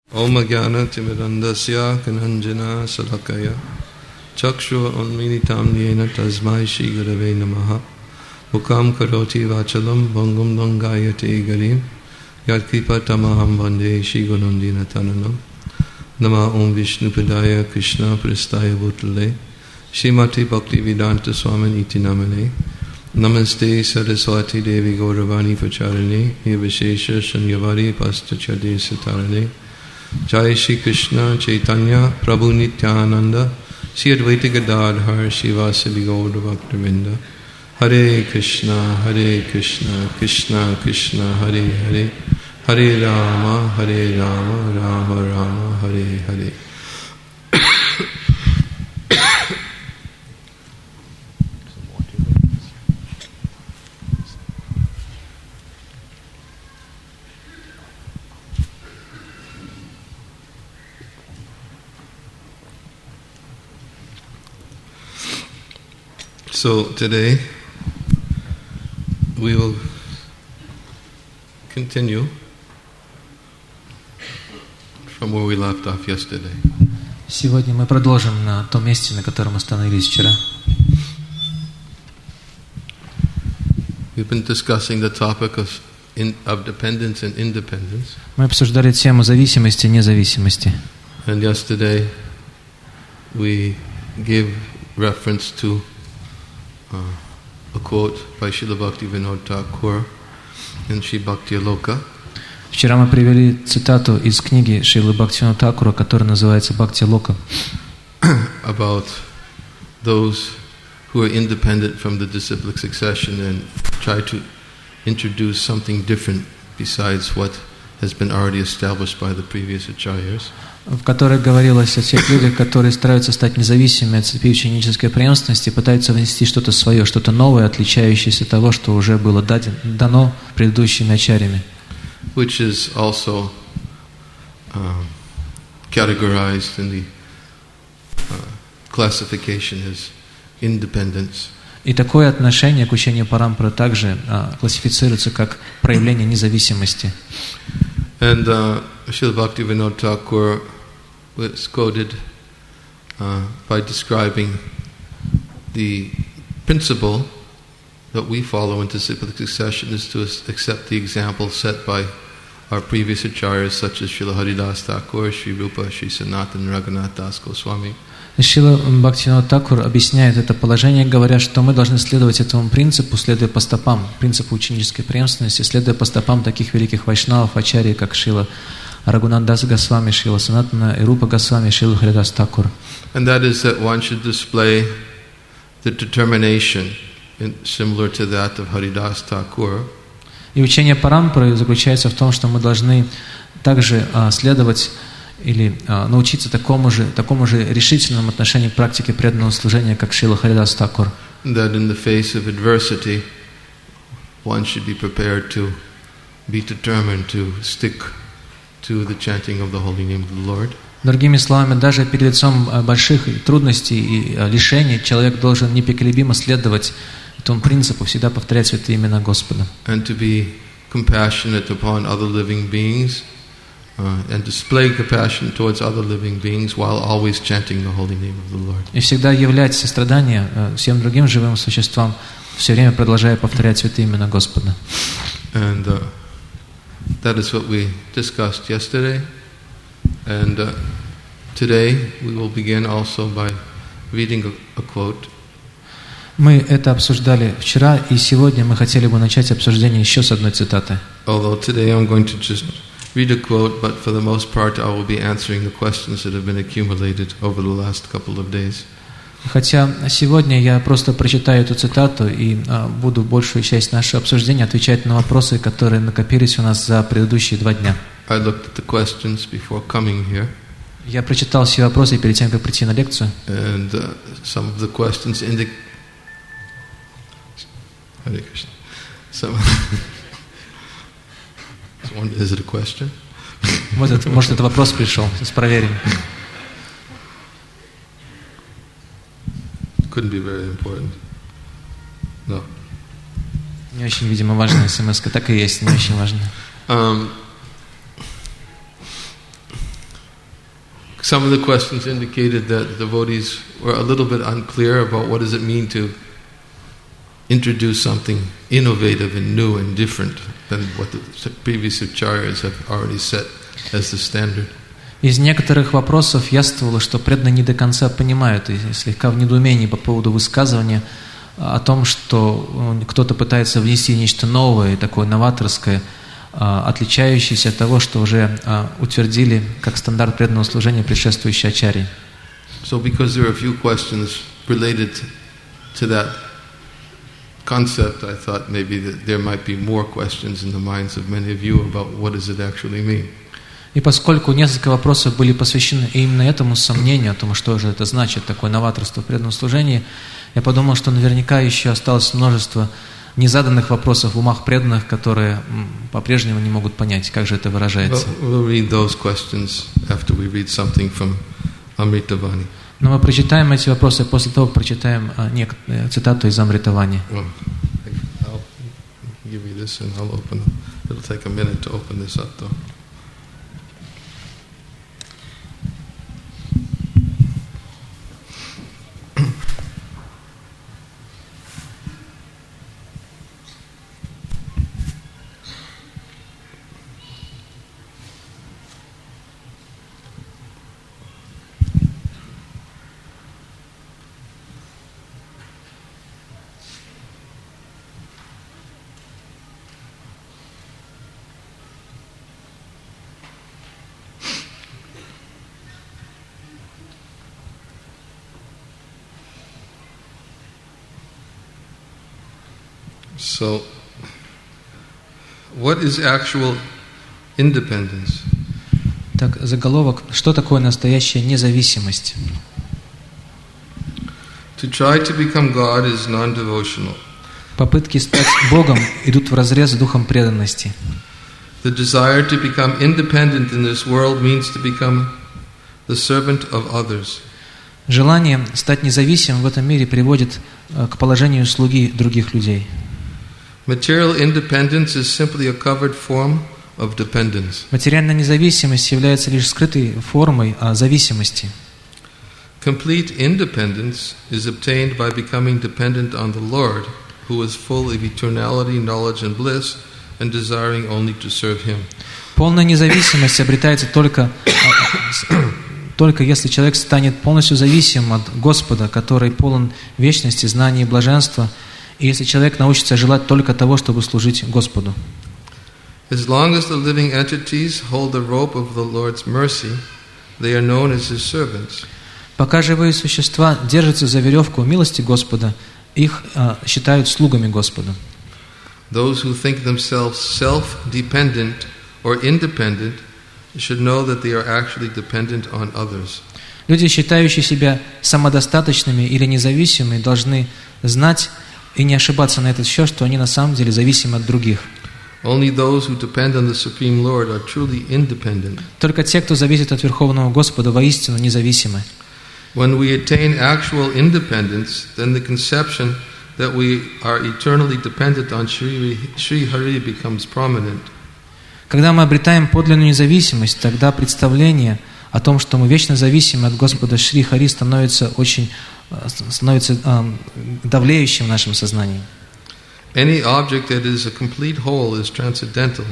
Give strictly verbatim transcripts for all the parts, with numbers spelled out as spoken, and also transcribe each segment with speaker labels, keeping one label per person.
Speaker 1: Om Jnana Timirandasya Kananjana Salakaya Chakshura Unmilitam Yena Tasmai Shri Gurave Namaha Mukam Karoti Vachalam Bangum Dangayate Garim Yadkripa Tamaham Vande Shri Gunandina Tananam Nama Om Vishnu Padaya Krishna Prastaya Bhutale Srimati Bhakti Vedanta Swamin Iti Namane Namaste Saraswati Devi Gauravani Pacharane Nirvishesha Shanyavari Pastachade Satarane Jai Shri Krishna Chaitanya Prabhu Nityananda Shri Advaita Gadadhar Shivasadi Gaura Bhaktivinoda Hare Krishna Hare Krishna Krishna Krishna Hare Hare Hare Rama Hare Rama Rama Rama Hare Hare. So today we will continue from where we left off yesterday.
Speaker 2: Сегодня мы продолжим на том месте, на котором остановились вчера.
Speaker 1: We've been discussing the topic of, in, of dependence and independence.
Speaker 2: Мы обсуждали тему зависимости и независимости.
Speaker 1: And yesterday we gave reference to Uh, a quote by Srila Bhaktivinoda Thakur in Sri Bhakti Aloka.
Speaker 2: Вчера мы привели цитату из книги Шрилы Бхактивинода Thakura, которая называется Бхакти Алока.
Speaker 1: About those who are independent from the disciplic succession and try to introduce something different besides what has been already established by the previous acharyas.
Speaker 2: В которой говорилось о тех людях, которые стараются стать независимыми от цепи ученической преемственности, пытаются внести что-то свое, что-то новое, отличающееся от того, что уже было дано предыдущими ачарьями.
Speaker 1: Which is also um, categorized in the uh, classification as independence.
Speaker 2: И такое отношение к учению Парампары также а, классифицируется как проявление независимости.
Speaker 1: And uh, Srila Bhaktivinoda Thakur was quoted uh, by describing the principle that we follow in disciplic succession is to accept the example set by our previous acharyas such as Srila Haridas Thakur, Sri Rupa, Sri Sanatana Raghunath Das Goswami.
Speaker 2: Шрила Бхактивинода Thakura объясняет это положение, говоря, что мы должны следовать этому принципу, следуя по стопам, принципу ученической преемственности, следуя по стопам таких великих вайшнавов, ачарьи, как Шрила Рагунат Дас Госвами, Шрила Санатана и Рупа Госвами, Шрила Харидас Thakura.
Speaker 1: And that is that one should display the determination in, similar to that of Haridas Thakur.
Speaker 2: И учение Парампары заключается в том, что мы должны также а, следовать или а, научиться такому же, такому же решительному отношению к практике преданного служения, как Шрила Харидас Thakura.
Speaker 1: That in the face of adversity, one should be prepared to be determined to stick to the chanting of the holy name of the Lord.
Speaker 2: Другими словами, даже перед лицом больших трудностей и лишений человек должен непоколебимо следовать этому принципу, всегда повторять святые имена Господа.
Speaker 1: And to be compassionate upon other living beings. Uh, and display compassion towards other living beings while always chanting the holy name of the Lord.
Speaker 2: И всегда являть сострадание всем другим живым существам, все время продолжая повторять святые имена Господа.
Speaker 1: And uh, that is what we discussed yesterday. And uh, today we will begin also by reading a, a quote.
Speaker 2: Мы это обсуждали вчера, и сегодня мы хотели бы начать обсуждение еще с одной цитаты.
Speaker 1: Although today I'm going to just read a quote, but for the most part I will be answering the questions that have been accumulated over the last couple of days.
Speaker 2: Хотя сегодня я просто прочитаю эту цитату и а, буду большую часть нашего обсуждения отвечать на вопросы, которые накопились у нас за предыдущие два дня.
Speaker 1: I looked at the questions before coming here.
Speaker 2: Я прочитал все вопросы перед тем, как прийти на лекцию.
Speaker 1: And uh, some of the questions indicate. Hare Krishna. Some. Is it a question?
Speaker 2: Может, может, это вопрос пришел. Сейчас проверим.
Speaker 1: Couldn't be very important. No.
Speaker 2: Не очень, видимо, важная смс-ка. Так и есть, не очень важная.
Speaker 1: Um, Some of the questions indicated that the devotees were a little bit unclear about what does it mean to introduce something innovative and new and different than what the previous acharyas have already set as the standard.
Speaker 2: Из некоторых вопросов яствовало, что преданные не до конца понимают и слегка в недоумении по поводу высказывания о том, что кто-то пытается внести нечто новое, такое новаторское, отличающееся от того, что уже утвердили как стандарт преданного служения предшествующие ачарьи.
Speaker 1: So because there are a few questions related to that concept, I thought maybe that there might be more questions in the minds of many of you about what does it actually mean.
Speaker 2: И поскольку несколько вопросов были посвящены именно этому сомнению о том, что же это значит, такое новаторство в преданном служении, я подумал, что наверняка еще осталось множество незаданных вопросов в умах преданных, которые по-прежнему не могут понять, как же это выражается.
Speaker 1: We'll read those questions after we read something from Amritavani.
Speaker 2: Но мы прочитаем эти вопросы после того, как прочитаем цитату из Амритавани.
Speaker 1: Well, I'll give you this and I'll open. It'll take a minute to open this up, though. So, what is actual independence?
Speaker 2: Так, заголовок. Что такое настоящая независимость?
Speaker 1: To try to become God is non-devotional.
Speaker 2: Попытки стать Богом идут вразрез с духом преданности.
Speaker 1: The desire to become independent in this world means to become the servant of others.
Speaker 2: Желание стать независимым в этом мире приводит к положению слуги других людей.
Speaker 1: Material independence is simply a covered form of dependence.
Speaker 2: Материальная независимость является лишь скрытой формой зависимости.
Speaker 1: Complete independence is obtained by becoming dependent on the Lord, who is full of eternality, knowledge and bliss, and desiring only to serve Him.
Speaker 2: Полная независимость обретается только, только если человек станет полностью зависимым от Господа, который полон вечности, знаний и блаженства, и если человек научится желать только того, чтобы служить Господу.
Speaker 1: As long as the living entities hold the rope of the Lord's mercy, they are known as His servants.
Speaker 2: Пока живые существа держатся за веревку милости Господа, их а, считают слугами Господа.
Speaker 1: Those who think themselves self-dependent or independent should know that they are actually dependent on others.
Speaker 2: Люди, считающие себя самодостаточными или независимыми, должны знать и не ошибаться на этот счет, что они на самом деле зависимы от других.
Speaker 1: Only those who depend on the Supreme Lord are truly independent.
Speaker 2: Только те, кто зависит от Верховного Господа, воистину независимы.
Speaker 1: When we attain actual independence, then the conception that we are eternally dependent on Sri, Sri Hari becomes prominent.
Speaker 2: Когда мы обретаем подлинную независимость, тогда представление о том, что мы вечно зависимы от Господа Шри Хари, становится очень становится э, давлеющим в нашем сознании.
Speaker 1: Any object that is a complete whole is transcendental.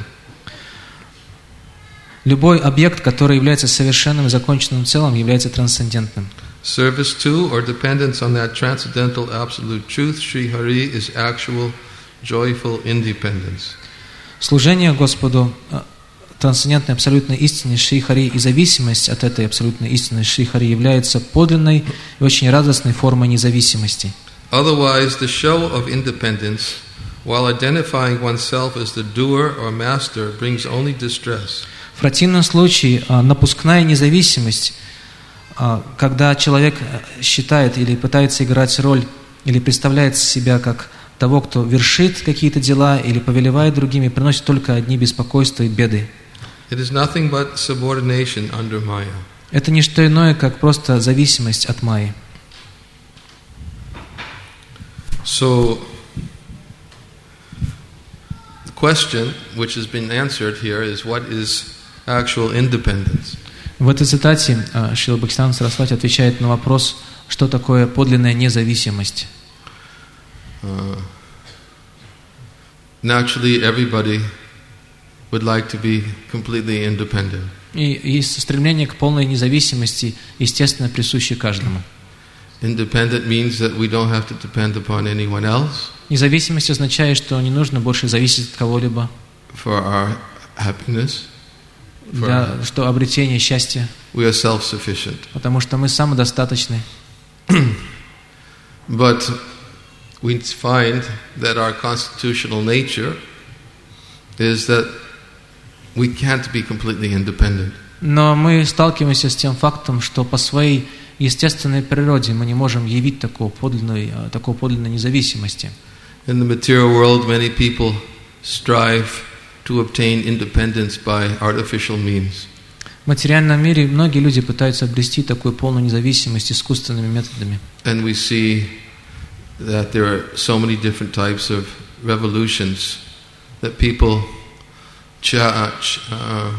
Speaker 2: Любой объект, который является совершенным и законченным целым, является трансцендентным.
Speaker 1: Service to or dependence on that transcendental absolute truth, Sri Hari, is actual, joyful independence.
Speaker 2: Служение Господу, трансцендентной абсолютной истине Шри Хари и зависимость от этой абсолютной истины Шри Хари является подлинной и очень радостной формой независимости.
Speaker 1: Otherwise, the show of independence, while identifying oneself as the doer or master, brings only distress.
Speaker 2: В противном случае напускная независимость, когда человек считает или пытается играть роль, или представляет себя как того, кто вершит какие-то дела или повелевает другими, приносит только одни беспокойства и беды.
Speaker 1: It is nothing but subordination under Maya.
Speaker 2: Это не что иное, как просто зависимость от Майи.
Speaker 1: So, the question which has been answered here is, what is actual independence?
Speaker 2: В этой цитате Шрила Бхактисиданта Сарасвати отвечает на вопрос, что такое подлинная независимость.
Speaker 1: Uh, naturally, everybody would like to be completely independent.
Speaker 2: И есть стремление к полной независимости, естественно, присуще каждому.
Speaker 1: Independent means that we don't have to depend upon anyone else.
Speaker 2: Независимость означает, что не нужно больше зависеть от кого-либо.
Speaker 1: For our happiness.
Speaker 2: Для что обретение счастья.
Speaker 1: We are self-sufficient.
Speaker 2: Потому что мы самодостаточны.
Speaker 1: But we find that our constitutional nature is that we can't be completely independent.
Speaker 2: Но мы сталкиваемся с тем фактом, что по своей естественной природе мы не можем явить такого подлинной, такого подлинной независимости.
Speaker 1: In the material world, many people strive to obtain independence by artificial means.
Speaker 2: В материальном мире многие люди пытаются обрести такую полную независимость искусственными методами.
Speaker 1: And we see that there are so many different types of revolutions that people cha- uh,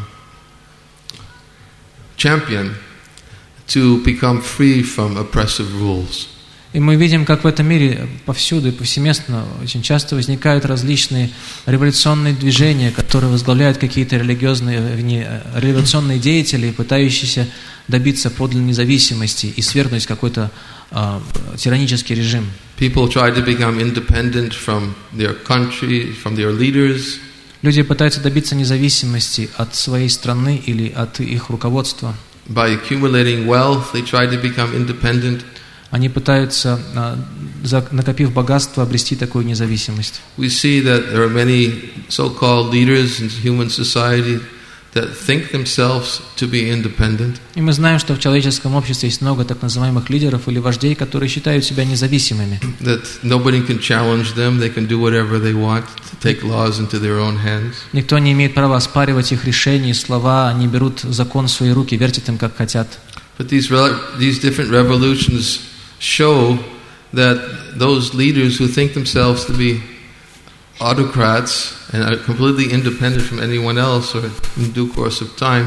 Speaker 1: champion to become free from oppressive rules.
Speaker 2: И мы видим, как в этом мире повсюду и повсеместно очень часто возникают различные революционные движения, которые возглавляют какие-то религиозные, революционные деятели, пытающиеся добиться подлинной независимости и свергнуть какой-то uh, тиранический режим.
Speaker 1: People try to become independent from their country, from their leaders.
Speaker 2: Люди пытаются добиться независимости от своей страны или от их руководства.
Speaker 1: By accumulating wealth, they try to become independent.
Speaker 2: Они пытаются, накопив богатство, обрести такую независимость.
Speaker 1: We see that there are many so-called leaders in human society that think themselves to be independent.
Speaker 2: И мы знаем, что в человеческом обществе есть много так называемых лидеров или вождей, которые считают себя независимыми.
Speaker 1: That nobody can challenge them, they can do whatever they want, to take laws into their own hands.
Speaker 2: Никто не имеет права оспаривать их решения, слова, они берут закон в свои руки, вертят им как хотят.
Speaker 1: But these these different revolutions show that those leaders who think themselves to be autocrats and are completely independent from anyone else are in due course of time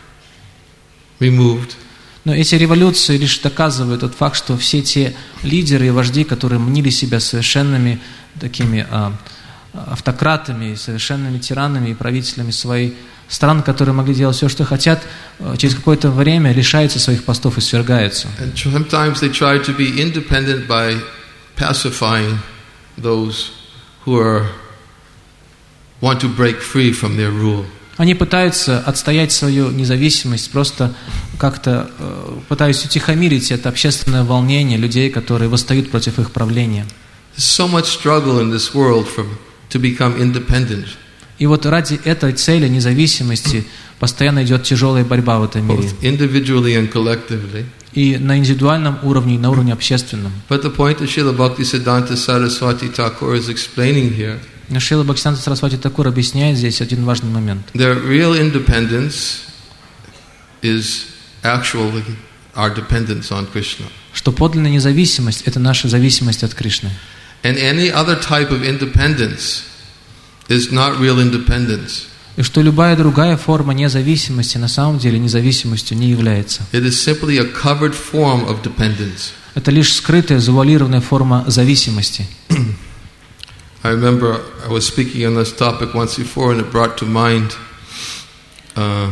Speaker 1: removed.
Speaker 2: Но эти революции лишь доказывают тот факт, что все те лидеры и вожди, которые мнили себя совершенными такими а, автократами, совершенными тиранами и правителями своей стран, которые могли делать все, что хотят, через какое-то время лишаются своих постов и свергаются.
Speaker 1: And sometimes they try to be independent by pacifying those who are want to break free from their rule.
Speaker 2: Они пытаются отстоять свою независимость, просто как-то э, пытаясь утихомирить это общественное волнение людей, которые восстают против их правления.
Speaker 1: There's so much struggle in this world for to become independent.
Speaker 2: И вот ради этой цели независимости постоянно идет тяжелая борьба в этом мире.
Speaker 1: Both individually and collectively.
Speaker 2: И на индивидуальном уровне, и на уровне общественном.
Speaker 1: But the point that Srila Bhaktisiddhanta Saraswati Thakur is explaining here.
Speaker 2: Но Шрила Бхактисиданта Сарасвати Такур объясняет здесь один важный момент.
Speaker 1: Their real independence is actually our dependence on Krishna.
Speaker 2: Что подлинная независимость – это наша зависимость от Кришны.
Speaker 1: And any other type of independence is not real independence.
Speaker 2: И что любая другая форма независимости на самом деле независимостью не является.
Speaker 1: It is simply a covered form of dependence.
Speaker 2: Это лишь скрытая, завуалированная форма зависимости.
Speaker 1: I remember I was speaking on this topic once before, and it brought to mind uh,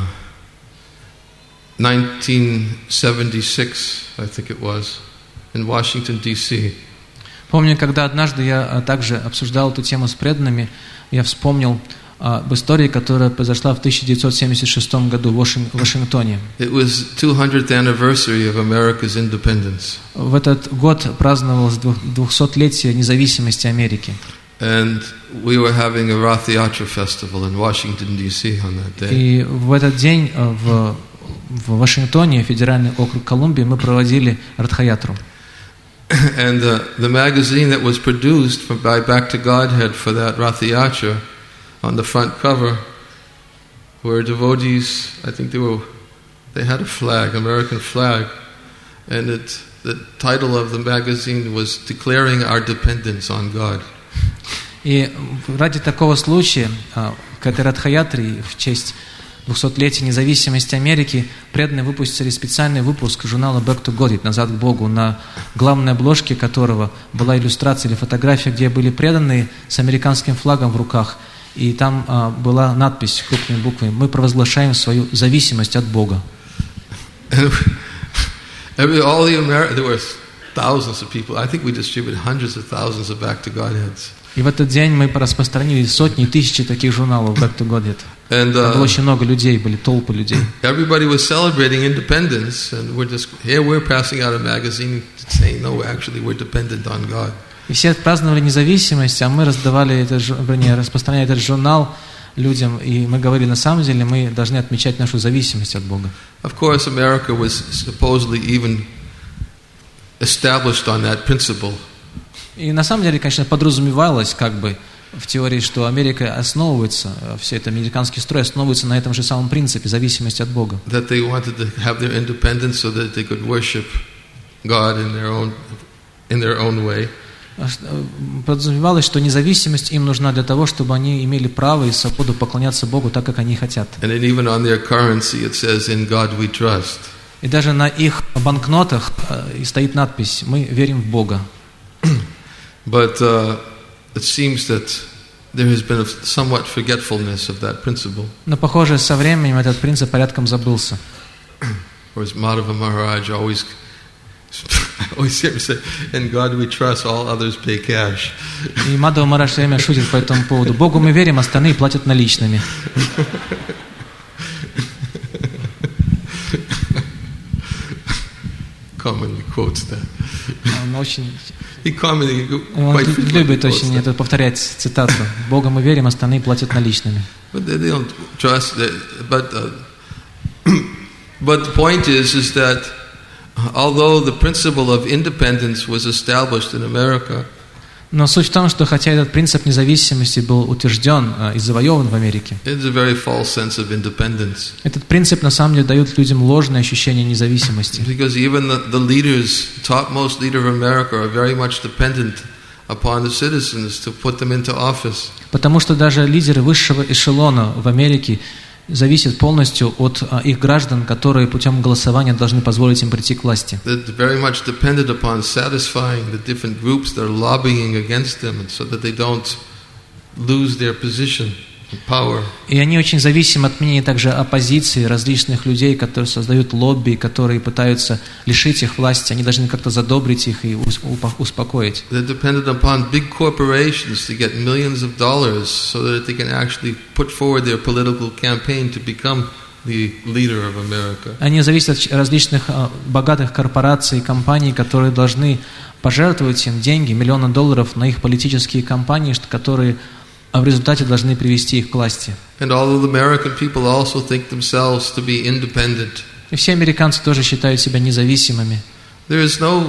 Speaker 1: nineteen seventy-six, I think it was, in Washington, ди си.
Speaker 2: Помню, когда однажды я также обсуждал эту тему с преданными, я вспомнил об истории, которая произошла в тысяча девятьсот семьдесят шестом году в Вашингтоне.
Speaker 1: It was two hundredth anniversary of America's independence.
Speaker 2: В этот год праздновалось двухсотлетие независимости Америки.
Speaker 1: And we were having a Rath Yatra festival in Washington, ди си on that day.
Speaker 2: И в этот день в, в Вашингтоне, федеральный округ Колумбия, мы проводили Радха-ятру.
Speaker 1: And uh, the magazine that was produced from, by Back to Godhead for that Rath Yatra, on the front cover were devotees. I think they were, they had a flag, American flag, and it, the title of the magazine was "Declaring Our Dependence on God."
Speaker 2: И ради такого случая к этой Радха-ятре, в честь двухсотлетия независимости Америки преданные выпустили специальный выпуск журнала Back to God, «Назад к Богу», на главной обложке которого была иллюстрация или фотография, где были преданные с американским флагом в руках, и там а, была надпись крупными буквами: «Мы провозглашаем свою зависимость от Бога».
Speaker 1: Every, all the Ameri- there were thousands of people. I think we distributed hundreds of thousands of Back to Godheads.
Speaker 2: И в этот день мы распространили сотни и тысячи таких журналов Back to Godhead.
Speaker 1: And,
Speaker 2: Там
Speaker 1: uh,
Speaker 2: было очень много людей, были толпы людей.
Speaker 1: everybody was celebrating independence, and we're just here. We're passing out a magazine saying, "No, actually, we're dependent on God."
Speaker 2: И все отпраздновали независимость, а мы раздавали этот, вернее, распространяли этот журнал людям, и мы говорили, на самом деле мы должны отмечать нашу зависимость от Бога.
Speaker 1: Of course, America was supposedly even established on that principle.
Speaker 2: И на самом деле, конечно, подразумевалось как бы в теории, что Америка основывается, все это американский строй основывается на этом же самом принципе зависимости от Бога.
Speaker 1: That they wanted to have their independence so that they could worship God in their own in their own way.
Speaker 2: Подразумевалось, что независимость им нужна для того, чтобы они имели право и свободу поклоняться Богу так, как они хотят.
Speaker 1: And then even on their currency it says, "In God we trust."
Speaker 2: И даже на их банкнотах э, стоит надпись: «Мы верим в Бога».
Speaker 1: But uh, it seems that there has been a somewhat forgetfulness of that principle.
Speaker 2: Но, похоже, со временем этот принцип порядком забылся.
Speaker 1: Whereas Madhava Maharaj always, I always hear him say, "In God we trust, all others pay cash."
Speaker 2: И Мадхава Махарадж все время шутит по этому поводу. Богу мы верим, остальные платят наличными.
Speaker 1: Commonly quotes that.
Speaker 2: Он очень,
Speaker 1: He commonly,
Speaker 2: он
Speaker 1: quite frequently
Speaker 2: любит
Speaker 1: quotes
Speaker 2: очень
Speaker 1: that.
Speaker 2: это повторять цитату. Богу мы верим, остальные платят наличными.
Speaker 1: But they, they don't trust. That, but uh, but the point is, is that although the principle of independence was established in America,
Speaker 2: Но суть в том, что хотя этот принцип независимости был утвержден э, и завоеван в Америке,
Speaker 1: it's a very false sense of independence.
Speaker 2: этот принцип на самом деле дает людям ложное ощущение независимости.
Speaker 1: Because even the, the leaders, topmost leader of America, are very much dependent upon the citizens to put them into office.
Speaker 2: Потому что даже лидеры высшего эшелона в Америке зависят полностью от а, их граждан, которые путем голосования должны позволить им прийти к власти.
Speaker 1: They're very much dependent upon satisfying the different groups that are lobbying against them, and so that they don't lose their position and power.
Speaker 2: И они очень зависимы от мнения также оппозиции, различных людей, которые создают лобби, которые пытаются лишить их власти. Они должны как-то задобрить их и успокоить.
Speaker 1: They're dependent upon big corporations to get millions of dollars so that they can actually put forward their political campaign to become the leader of America.
Speaker 2: Они зависят от различных богатых корпораций и компаний, которые должны пожертвовать им деньги, миллионы долларов на их политические кампании, которые а в результате должны привести их к власти.
Speaker 1: And all of the American people also think themselves to be independent.
Speaker 2: И все американцы тоже считают себя независимыми.
Speaker 1: There is no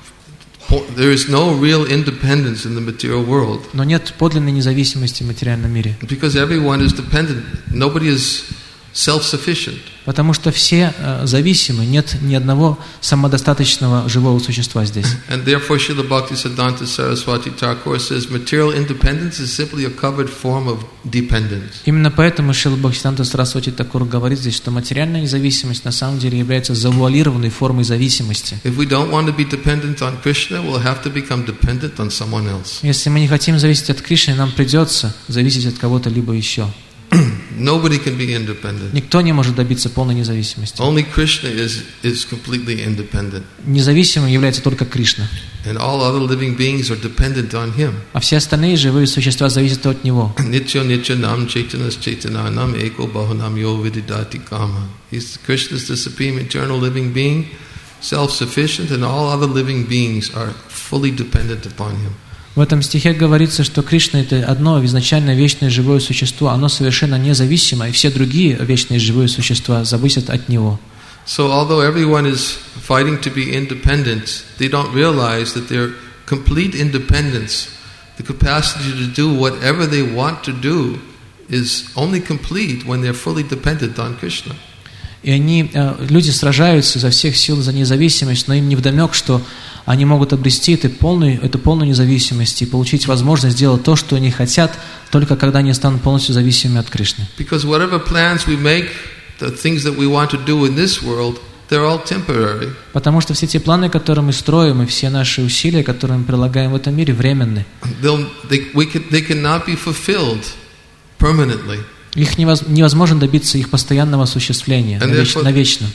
Speaker 1: there is no real independence in the material world.
Speaker 2: Но нет подлинной независимости в материальном мире.
Speaker 1: Because everyone is dependent. Nobody is self-sufficient.
Speaker 2: Потому что все э, зависимы, нет ни одного самодостаточного живого существа здесь.
Speaker 1: And therefore Srila Bhaktisiddhanta Saraswati Thakur says material independence is simply a covered form of dependence.
Speaker 2: Именно поэтому Шрила Бхактисиданта Сарасвати Такур говорит здесь, что материальная независимость на самом деле является завуалированной формой зависимости.
Speaker 1: If we don't want to be dependent on Krishna, we'll have to become dependent on someone else.
Speaker 2: Если мы не хотим зависеть от Кришны, нам придется зависеть от кого-то либо еще.
Speaker 1: Nobody can be independent.
Speaker 2: Никто не может добиться полной независимости.
Speaker 1: Only Krishna is, is completely independent.
Speaker 2: Независимым является только Кришна.
Speaker 1: And all other living beings are dependent on him.
Speaker 2: А все остальные живые существа зависят от него.
Speaker 1: Nitya nityanam chaitanas chaitananam eko bahunam yo vididati kama. He's Krishna is the supreme eternal living being, self-sufficient, and all other living beings are fully dependent upon him.
Speaker 2: В этом стихе говорится, что Кришна — это одно изначально вечное живое существо, оно совершенно независимо, и все другие вечные живые существа зависят от него.
Speaker 1: So although everyone is fighting to be independent, they don't realize that their complete independence, the capacity to do whatever they want to do, is only complete when they're fully dependent on Krishna.
Speaker 2: И они, люди сражаются изо всех сил за независимость, но им невдомек, что они могут обрести эту полную, эту полную независимость и получить возможность сделать то, что они хотят, только когда они станут полностью зависимыми от Кришны.
Speaker 1: Because whatever plans we make, the things that we want to do in this world, they're all temporary.
Speaker 2: Потому что все те планы, которые мы строим, и все наши усилия, которые мы прилагаем в этом мире, временны.
Speaker 1: They'll, they, we can, they cannot be fulfilled permanently.
Speaker 2: Их невозможно добиться их постоянного осуществления навечно.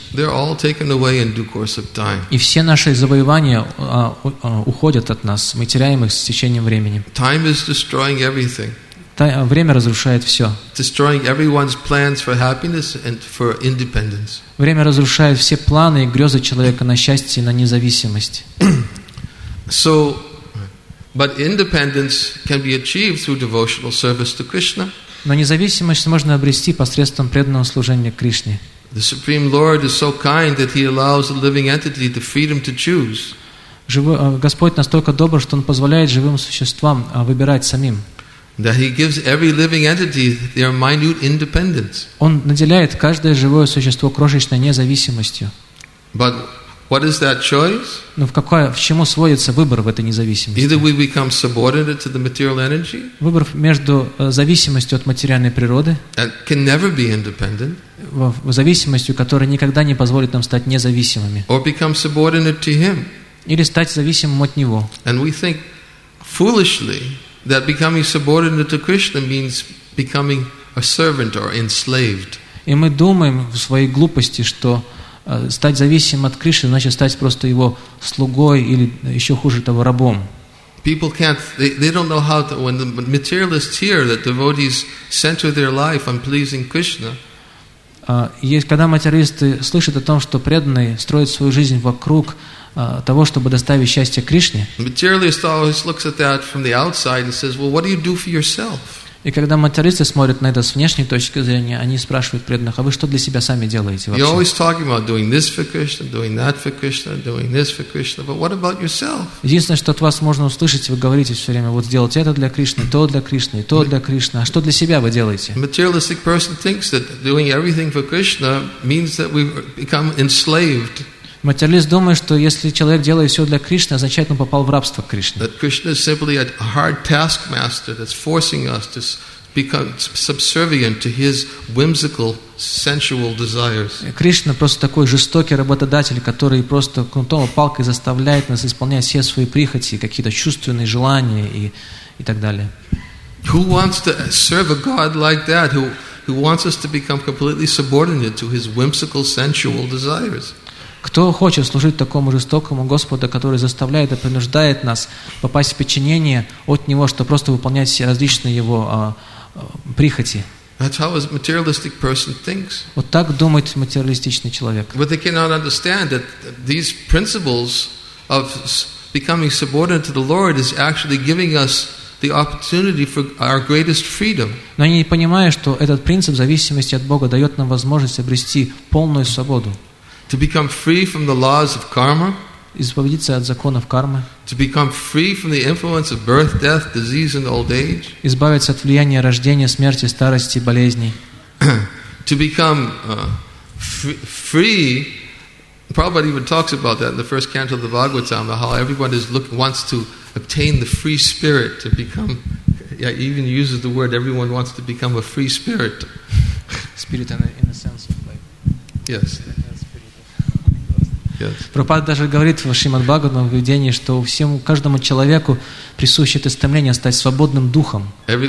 Speaker 2: И все наши завоевания а, а, уходят от нас, мы теряем их с течением времени. Та, время разрушает все. Время разрушает все планы и грезы человека на счастье и на независимость.
Speaker 1: So, but independence can be achieved through devotional service to Krishna.
Speaker 2: Но независимость можно обрести посредством преданного служения Кришне.
Speaker 1: The Supreme Lord is so kind that He allows a living entity the freedom to choose.
Speaker 2: Живой, Господь настолько добр, что Он позволяет живым существам выбирать самим.
Speaker 1: That He gives every living entity their minute independence.
Speaker 2: Он наделяет каждое живое существо крошечной независимостью.
Speaker 1: But what is that choice?
Speaker 2: Но в какое, в чему сводится выбор в этой независимости?
Speaker 1: Either we become subordinate to the material energy.
Speaker 2: Выбор между зависимостью от материальной природы,
Speaker 1: And can never be independent.
Speaker 2: в зависимостью, которая никогда не позволит нам стать независимыми.
Speaker 1: Or become subordinate to Him.
Speaker 2: Или стать зависимым от Него.
Speaker 1: And we think foolishly that becoming subordinate to Krishna means becoming a servant or enslaved.
Speaker 2: И мы думаем в своей глупости, что стать зависимым от Кришны значит стать просто Его слугой или еще хуже того, рабом.
Speaker 1: People can't, they, they don't know how to, when the materialists hear that devotees center their life on pleasing Krishna.
Speaker 2: Есть, когда материалисты слышат о том, что преданные строят свою жизнь вокруг того, чтобы доставить счастье Кришне.
Speaker 1: Materialist always looks at that from the outside and says, well, what do you do for yourself?
Speaker 2: И когда материалисты смотрят на это с внешней точки зрения, они спрашивают преданных: а вы что для себя сами делаете вообще? Единственное, что от вас можно услышать, вы говорите все время: вот сделать это для Кришны, то для Кришны, и то для Кришны. А что для себя вы делаете?
Speaker 1: Materialistic person thinks that doing everything for Krishna means that we become enslaved.
Speaker 2: Материалист думает, что если человек делает все для Кришны, означает, он попал в рабство к Кришне.
Speaker 1: That Krishna is simply a hard taskmaster that's forcing us to become subservient to his whimsical, sensual desires.
Speaker 2: Кришна просто такой жестокий работодатель, который просто кнутом и палкой заставляет нас исполнять все свои прихоти, какие-то чувственные желания и и так далее.
Speaker 1: Who wants to serve a God like that? Who who wants us to become completely subordinate to his whimsical, sensual desires?
Speaker 2: Кто хочет служить такому жестокому Господу, который заставляет и принуждает нас попасть в подчинение от Него, чтобы просто выполнять все различные Его а, а, прихоти?
Speaker 1: That's how a materialistic person thinks.
Speaker 2: Вот так думает материалистичный человек.
Speaker 1: But they cannot understand that these principles of becoming subordinate to the Lord is actually giving us the opportunity for our greatest freedom.
Speaker 2: Но они не понимают, что этот принцип зависимости от Бога дает нам возможность обрести полную свободу.
Speaker 1: To become free from the laws of karma,
Speaker 2: избавиться от законов кармы,
Speaker 1: to become free from the influence of birth, death, disease and old age,
Speaker 2: избавиться от влияния рождения, смерти, старости, болезней,
Speaker 1: to become uh, free, free. Prabhupada even talks about that in the first canto of the Bhagavatam, how everyone is look, wants to obtain the free spirit, to become, yeah, he even uses the word, everyone wants to become a free spirit.
Speaker 2: Spirit in, in the sense of like,
Speaker 1: yes.
Speaker 2: Прабхупада даже говорит в Шримад Бхагаватам в видении, что всему, каждому человеку присуще это стремление стать свободным духом.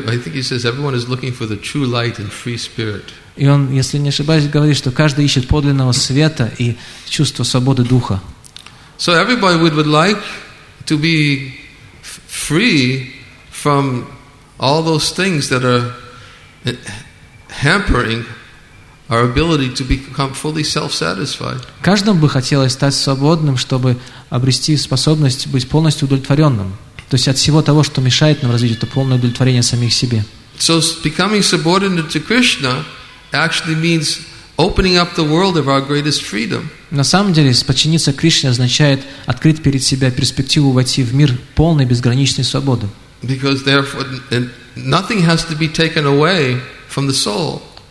Speaker 2: И он, если не ошибаюсь, говорит, что каждый ищет подлинного света и чувства свободы духа.
Speaker 1: So everybody would, would like to be free from all those things that are hampering our ability to become fully self-satisfied.
Speaker 2: Каждому бы хотелось стать свободным, чтобы обрести способность быть полностью удовлетворенным. То есть от всего того, что мешает нам развить это полное удовлетворение самих себе.
Speaker 1: So becoming subordinate to Krishna actually means opening up the world of our greatest freedom.
Speaker 2: На самом деле, подчиниться Кришне означает открыть перед себя перспективу войти в мир полной безграничной свободы.
Speaker 1: Because therefore nothing has to be taken away from the soul.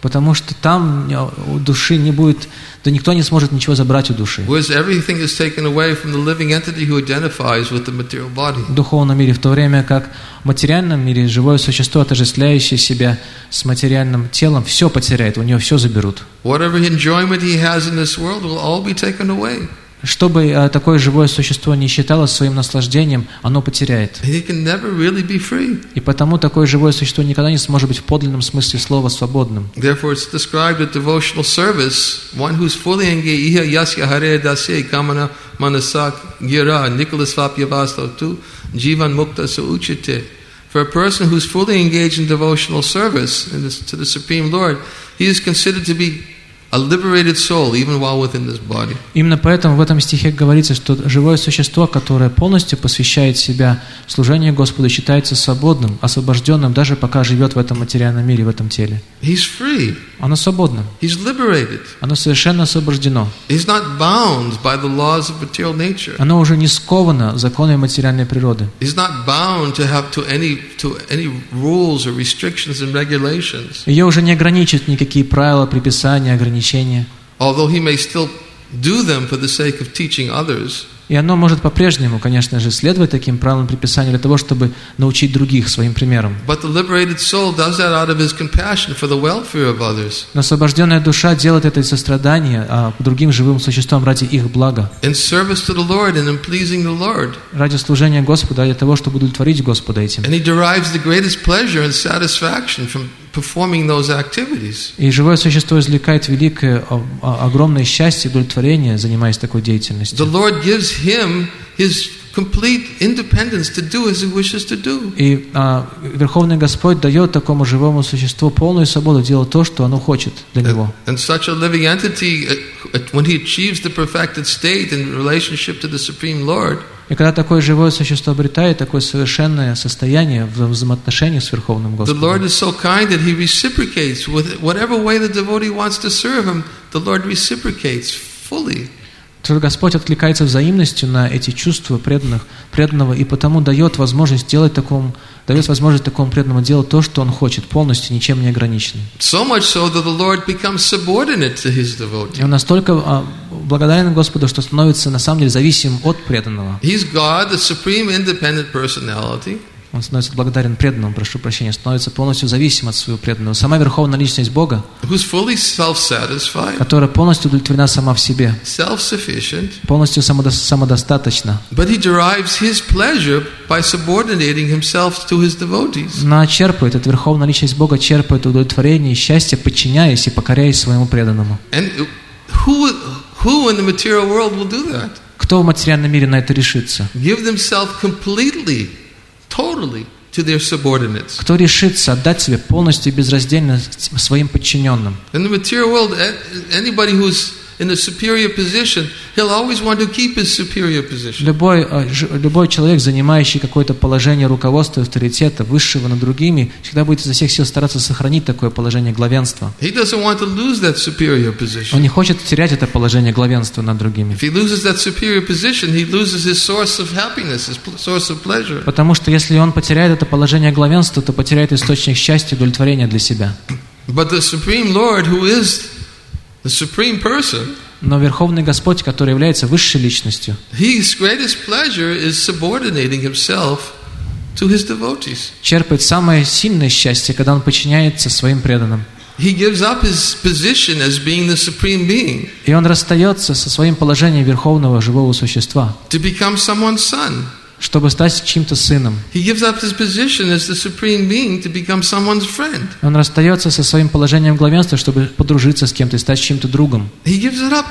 Speaker 2: Потому что там у души не будет, да никто не сможет ничего забрать у души.
Speaker 1: Whereas everything is taken away from the living entity who identifies with the material body.
Speaker 2: В духовном мире, в то время как в материальном мире живое существо, отождествляющее себя с материальным телом, все потеряет, у него все заберут.
Speaker 1: Whatever enjoyment he has in this world will all be taken away.
Speaker 2: Что бы такое живое существо не считало своим наслаждением, оно потеряет.
Speaker 1: He can never really be free.
Speaker 2: И потому такое живое существо никогда не сможет быть в подлинном смысле слова свободным.
Speaker 1: Therefore, it's described that devotional service, one who's fully engaged, iha yasya hare dasya kamana manasak gira Nicholas Vapyavasto tu jivan mukta su uchite. For a person who's fully engaged in devotional service in this, to the Supreme Lord, he is considered to be a liberated soul, even while within this body.
Speaker 2: Именно поэтому в этом стихе говорится, что живое существо, которое полностью посвящает себя служению Господу, считается свободным, освобожденным, даже пока живет в этом материальном мире, в этом теле.
Speaker 1: He's free.
Speaker 2: Оно свободно.
Speaker 1: He's liberated.
Speaker 2: Оно совершенно освобождено.
Speaker 1: He's not bound by the laws of material nature.
Speaker 2: Оно уже не сковано законами материальной природы.
Speaker 1: He's not bound to have to any to any rules or restrictions and regulations.
Speaker 2: Ее уже не ограничивают никакие правила, предписания, ограничения.
Speaker 1: Although he may still do them for the sake of teaching others.
Speaker 2: И оно может по-прежнему, конечно же, следовать таким правилам предписания для того, чтобы научить других своим примером.
Speaker 1: But the liberated soul does that out of his compassion for the welfare of others.
Speaker 2: Но освобожденная душа делает это из сострадания а другим живым существам ради их блага.
Speaker 1: In service to the Lord and in pleasing the Lord.
Speaker 2: Ради служения Господу, ради того, чтобы удовлетворить Господа этим.
Speaker 1: And he derives the greatest pleasure and satisfaction from performing those activities.
Speaker 2: И живое существо извлекает великое, огромное счастье и удовлетворение, занимаясь такой деятельностью.
Speaker 1: The Lord gives him his complete independence to do as he wishes to do.
Speaker 2: И а, Верховный Господь дает такому живому существу полную свободу делать то, что оно хочет для него.
Speaker 1: And such a living entity, when he achieves the perfected state in relationship to the Supreme Lord,
Speaker 2: и когда такое живое существо обретает такое совершенное состояние в взаимоотношениях с Верховным Господом,
Speaker 1: the Lord is so kind that he reciprocates with whatever way the devotee wants to serve him. The Lord reciprocates fully.
Speaker 2: то Господь откликается взаимностью на эти чувства преданных, преданного и потому дает возможность делать такому, дает возможность такому преданному делать то, что он хочет, полностью ничем не ограниченный.
Speaker 1: So much so that the Lord becomes subordinate to his devotee.
Speaker 2: И он настолько а, благодарен Господу, что становится на самом деле зависимым от преданного.
Speaker 1: He's God, the supreme independent personality.
Speaker 2: Он становится благодарен преданному, прошу прощения, становится полностью зависим от своего преданного. Сама Верховная Личность Бога,
Speaker 1: who's fully self-satisfied,
Speaker 2: которая полностью удовлетворена сама в себе,
Speaker 1: self-sufficient,
Speaker 2: полностью самодо- самодостаточна.
Speaker 1: but he derives his pleasure by subordinating himself to his devotees.
Speaker 2: Она черпает, эта Верховная Личность Бога черпает удовлетворение и счастье, подчиняясь и покоряясь своему преданному.
Speaker 1: And who, who in the material world will do that?
Speaker 2: Кто в материальном мире на это решится?
Speaker 1: Give themselves completely, totally to their subordinates.
Speaker 2: Кто решится отдать себе полностью и безраздельно своим подчиненным?
Speaker 1: In the material world, anybody who's in a superior position, he'll always want to keep his superior position.
Speaker 2: Любой, любой человек, занимающий какое-то положение руководства, авторитета, высшего над другими, всегда будет изо всех сил стараться сохранить такое положение главенства.
Speaker 1: He doesn't want to lose that superior position.
Speaker 2: Он не хочет терять это положение главенства над другими.
Speaker 1: If he loses that superior position, he loses his source of happiness, his source of pleasure.
Speaker 2: Потому что если он потеряет это положение главенства, то потеряет источник счастья и удовлетворения для себя.
Speaker 1: But the Supreme Lord, who is the supreme person,
Speaker 2: но Верховный Господь, который является высшей личностью,
Speaker 1: his greatest pleasure is subordinating himself to his devotees.
Speaker 2: черпает самое сильное счастье, когда он подчиняется своим преданным.
Speaker 1: He gives up his position as being the supreme being.
Speaker 2: И он расстается со своим положением верховного живого существа,
Speaker 1: to become someone's son.
Speaker 2: чтобы стать чьим-то сыном.
Speaker 1: He gives up his position as the supreme being to become someone's friend.
Speaker 2: Он расстается со своим положением главенства, чтобы подружиться с кем-то и стать чьим-то другом.
Speaker 1: He gives it up.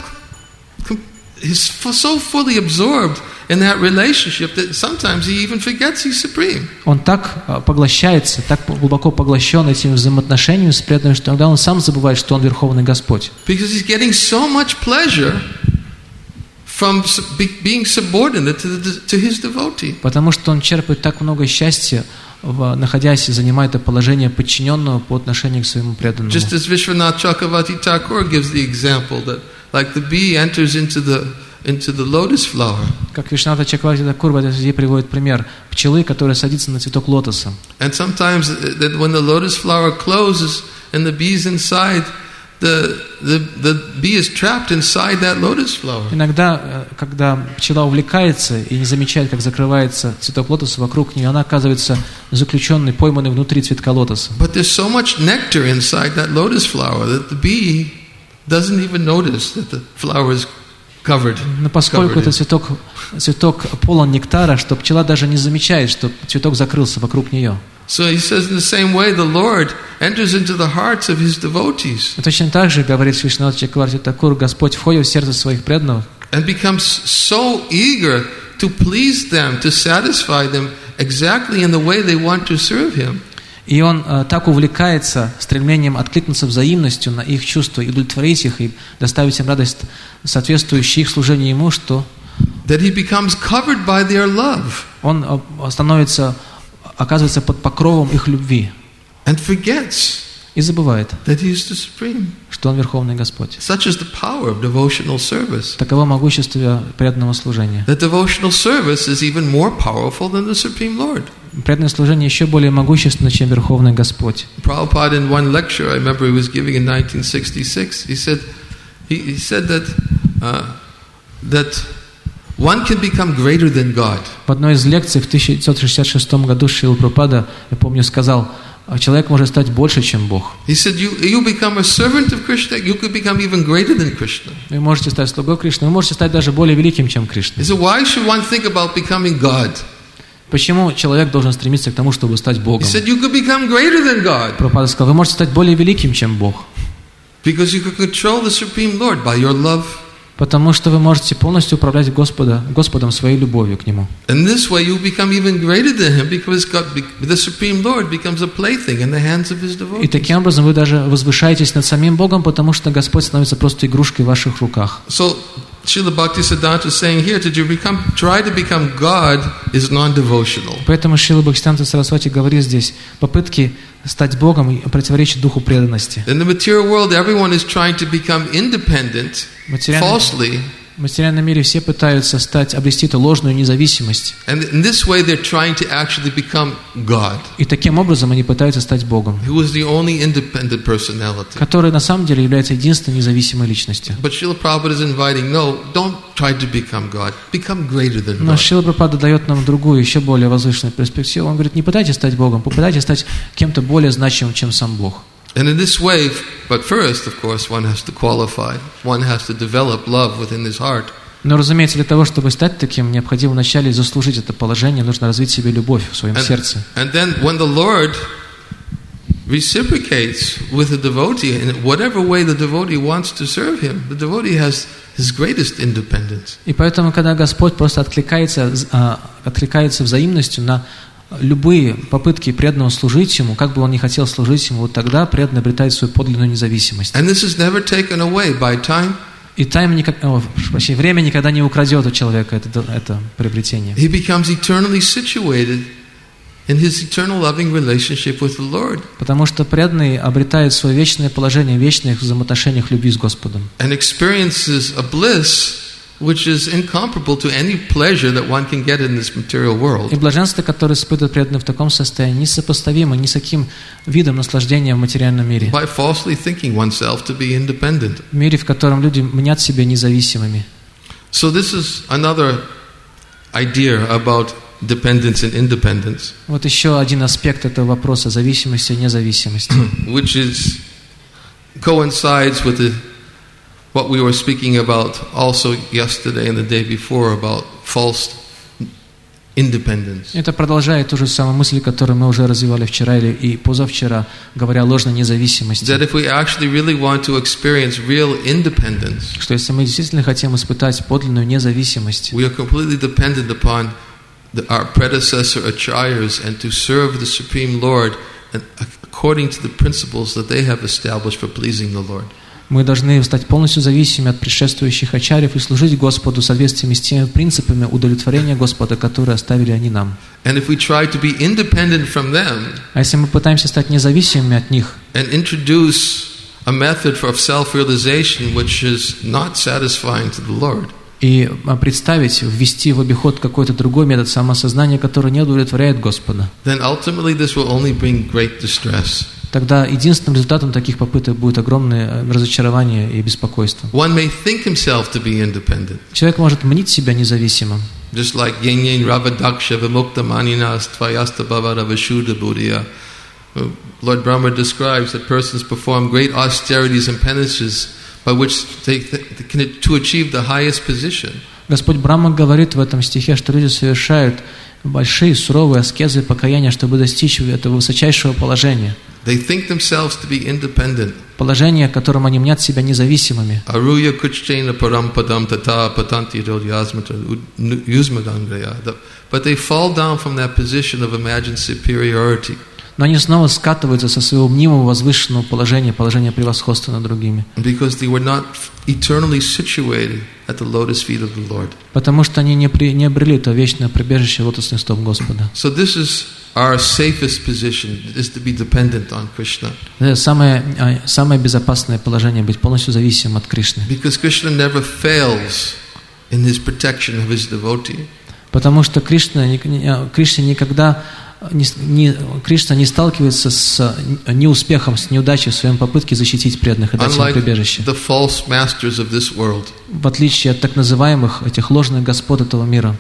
Speaker 1: He's so fully absorbed in that relationship that sometimes he even forgets he's supreme.
Speaker 2: Он так поглощается, так глубоко поглощен этим взаимоотношением с преданным, что иногда он сам забывает, что он Верховный Господь.
Speaker 1: Because he's getting so much pleasure from being subordinate to, the, to his devotee.
Speaker 2: Потому что он черпает так много счастья, в, находясь и занимая это положение подчиненного по отношению к своему преданному.
Speaker 1: Just as Vishwanath Chakravarti Thakur gives the example that, like the bee enters into the into the lotus flower.
Speaker 2: Как Вишваната Чакраварти Тхакур в этой связи приводит пример пчелы, которая садится на цветок лотоса.
Speaker 1: And sometimes that when the lotus flower closes and the bees inside, the, the, the bee is trapped inside that lotus flower.
Speaker 2: Иногда, когда пчела увлекается и не замечает, как закрывается цветок лотоса вокруг нее, она оказывается заключенной, пойманной внутри цветка лотоса.
Speaker 1: But there's so much nectar inside that lotus flower that the bee doesn't even notice that the flower is covered.
Speaker 2: Но поскольку этот цветок, цветок полон нектара, что пчела даже не замечает, что цветок закрылся вокруг нее.
Speaker 1: So he says, in the same way, the Lord enters into the hearts of His devotees.
Speaker 2: И точно так же, говорит Вишванатха Чакраварти Такур, Господь входит в сердце своих преданных
Speaker 1: and becomes so eager to please them, to satisfy them exactly in the way they want to serve Him.
Speaker 2: И Он э, так увлекается стремлением откликнуться взаимностью на их чувства, и удовлетворить их, и доставить им радость, соответствующую их служению Ему, что
Speaker 1: that He becomes covered by their love.
Speaker 2: Он э, становится, оказывается под покровом их любви.
Speaker 1: And forgets
Speaker 2: И забывает,
Speaker 1: that He is the Supreme.
Speaker 2: что Он Верховный Господь.
Speaker 1: Such is the power of devotional service.
Speaker 2: Таково могущество преданного служения.
Speaker 1: That devotional service is even more powerful than the Supreme Lord.
Speaker 2: Преданное служение еще более могущественно, чем Верховный Господь.
Speaker 1: Prabhupada in one lecture, I remember he was giving in nineteen sixty-six, he said, he, he said that uh, that one can become greater than God.
Speaker 2: В одной из лекций в тысяча девятьсот шестьдесят шестом году Шрила Прабхупада, я помню, сказал, человек может стать больше, чем Бог.
Speaker 1: He said, you, you become a servant of Krishna, you could become even greater than Krishna.
Speaker 2: Вы можете стать слугой Кришны, вы можете стать даже более великим, чем Кришна.
Speaker 1: He said, why should one think about becoming God?
Speaker 2: Почему человек должен стремиться к тому, чтобы стать Богом?
Speaker 1: He said, you could become greater than God.
Speaker 2: Прабхупада сказал, вы можете стать более великим, чем Бог.
Speaker 1: Because you could control the Supreme Lord by your love.
Speaker 2: Потому что вы можете полностью управлять Господа, Господом своей любовью к Нему.
Speaker 1: And this way you become even greater than Him, because God, the Supreme Lord becomes a plaything in the hands of His devotees.
Speaker 2: И таким образом вы даже возвышаетесь над самим Богом, потому что Господь становится просто игрушкой в ваших руках.
Speaker 1: So, Srila Bhaktisiddhanta is saying here, to become, try to become God is non-devotional.
Speaker 2: Поэтому Шрила Бхактисиданта Сарасвати говорит здесь, попытки стать Богом противоречат духу преданности.
Speaker 1: In the material world, everyone is trying to become independent, falsely.
Speaker 2: В материальном мире все пытаются стать, обрести эту ложную независимость.
Speaker 1: And in this way, they're trying to actually become God.
Speaker 2: И таким образом они пытаются стать Богом,
Speaker 1: Who is the only independent personality.
Speaker 2: который на самом деле является единственной независимой личностью.
Speaker 1: But Srila Prabhupada is inviting, no, don't try to become God. Become greater than
Speaker 2: Но
Speaker 1: God.
Speaker 2: Шрила Прабхупада дает нам другую, еще более возвышенную перспективу. Он говорит, не пытайтесь стать Богом, попытайтесь стать кем-то более значимым, чем сам Бог.
Speaker 1: And in this way, but first, of course, one has to qualify. One has to develop love within his heart.
Speaker 2: Но, разумеется, для того, чтобы стать таким, необходимо вначале заслужить это положение, нужно развить в себе любовь в своем
Speaker 1: And,
Speaker 2: сердце.
Speaker 1: and then when the Lord reciprocates with the devotee, in whatever way the devotee wants to serve Him, the devotee has his greatest independence.
Speaker 2: И поэтому, когда Господь просто откликается, откликается взаимностью на любые попытки преданного служить Ему, как бы он ни хотел служить Ему, вот тогда преданный обретает свою подлинную независимость.
Speaker 1: And this is never taken away by time.
Speaker 2: И time никак, о, прошу, время никогда не украдет у человека это, это приобретение.
Speaker 1: He becomes eternally situated in his eternal loving relationship with the Lord.
Speaker 2: Потому что преданный обретает свое вечное положение в вечных взаимоотношениях любви с Господом.
Speaker 1: And experiences a bliss which is incomparable to any pleasure that one can get in this material world.
Speaker 2: И блаженство, которое испытывает преданный в таком состоянии, несопоставимо ни с каким видом наслаждения в материальном мире.
Speaker 1: By falsely thinking oneself to be independent.
Speaker 2: В мире, в котором люди мнят себя независимыми.
Speaker 1: So this is another idea about dependence and independence.
Speaker 2: Вот еще один аспект этого вопроса зависимости и независимости.
Speaker 1: Which is coincides with the what we were speaking about also yesterday and the day before about false independence.
Speaker 2: Это продолжает ту же самую мысль, которую мы уже развивали вчера или и позавчера, говоря о ложной независимости.
Speaker 1: That if we actually really want to experience real independence,
Speaker 2: что если мы действительно хотим испытать подлинную независимость,
Speaker 1: we are completely dependent upon the, our predecessor acharyas and to serve the Supreme Lord and according to the principles that they have established for pleasing the Lord.
Speaker 2: Мы должны стать полностью зависимыми от предшествующих ачарьев и служить Господу в соответствии с теми принципами удовлетворения Господа, которые оставили они нам.
Speaker 1: And if we try to be independent from them,
Speaker 2: а если мы пытаемся стать независимыми от них,
Speaker 1: and introduce a method of self-realization which is not satisfying to the Lord,
Speaker 2: и представить, ввести в обиход какой-то другой метод самоосознания, который не удовлетворяет Господа,
Speaker 1: then ultimately this will only bring great distress.
Speaker 2: тогда единственным результатом таких попыток будет огромное разочарование и беспокойство.
Speaker 1: One may think himself to be independent.
Speaker 2: Человек может мнить себя независимым.
Speaker 1: Just like yin yin ravadaksha vimukta maninas tvayasta bhavara vashuddha buddhya. Lord Brahma describes that persons perform great austerities and penances by which they can to achieve the highest position.
Speaker 2: Господь Брахма говорит в этом стихе, что люди совершают большие суровые аскезы и покаяния, чтобы достичь этого высочайшего положения.
Speaker 1: They think themselves to be independent.
Speaker 2: Положение, в котором они мнят себя независимыми.
Speaker 1: Aruya kuchena parampadam tata patanti rodyasmata yuzmadangraya. But they fall down from that position of imagined superiority.
Speaker 2: Но они снова скатываются со своего мнимого возвышенного положения, положения превосходства над другими.
Speaker 1: Because they were not eternally situated at the lotus feet of the Lord.
Speaker 2: Потому что они не, при, не обрели то вечное прибежище лотосных стоп Господа.
Speaker 1: So this is our safest position, is to be dependent on Krishna.
Speaker 2: Это самое, самое безопасное положение, быть полностью зависимым от Кришны.
Speaker 1: Because Krishna never fails in his protection of his devotee.
Speaker 2: Потому что Кришна, Кришна никогда не, не, Кришна не сталкивается с неуспехом, с неудачей в своем попытке защитить преданных и дать им прибежище. В отличие от так называемых этих ложных господ этого мира.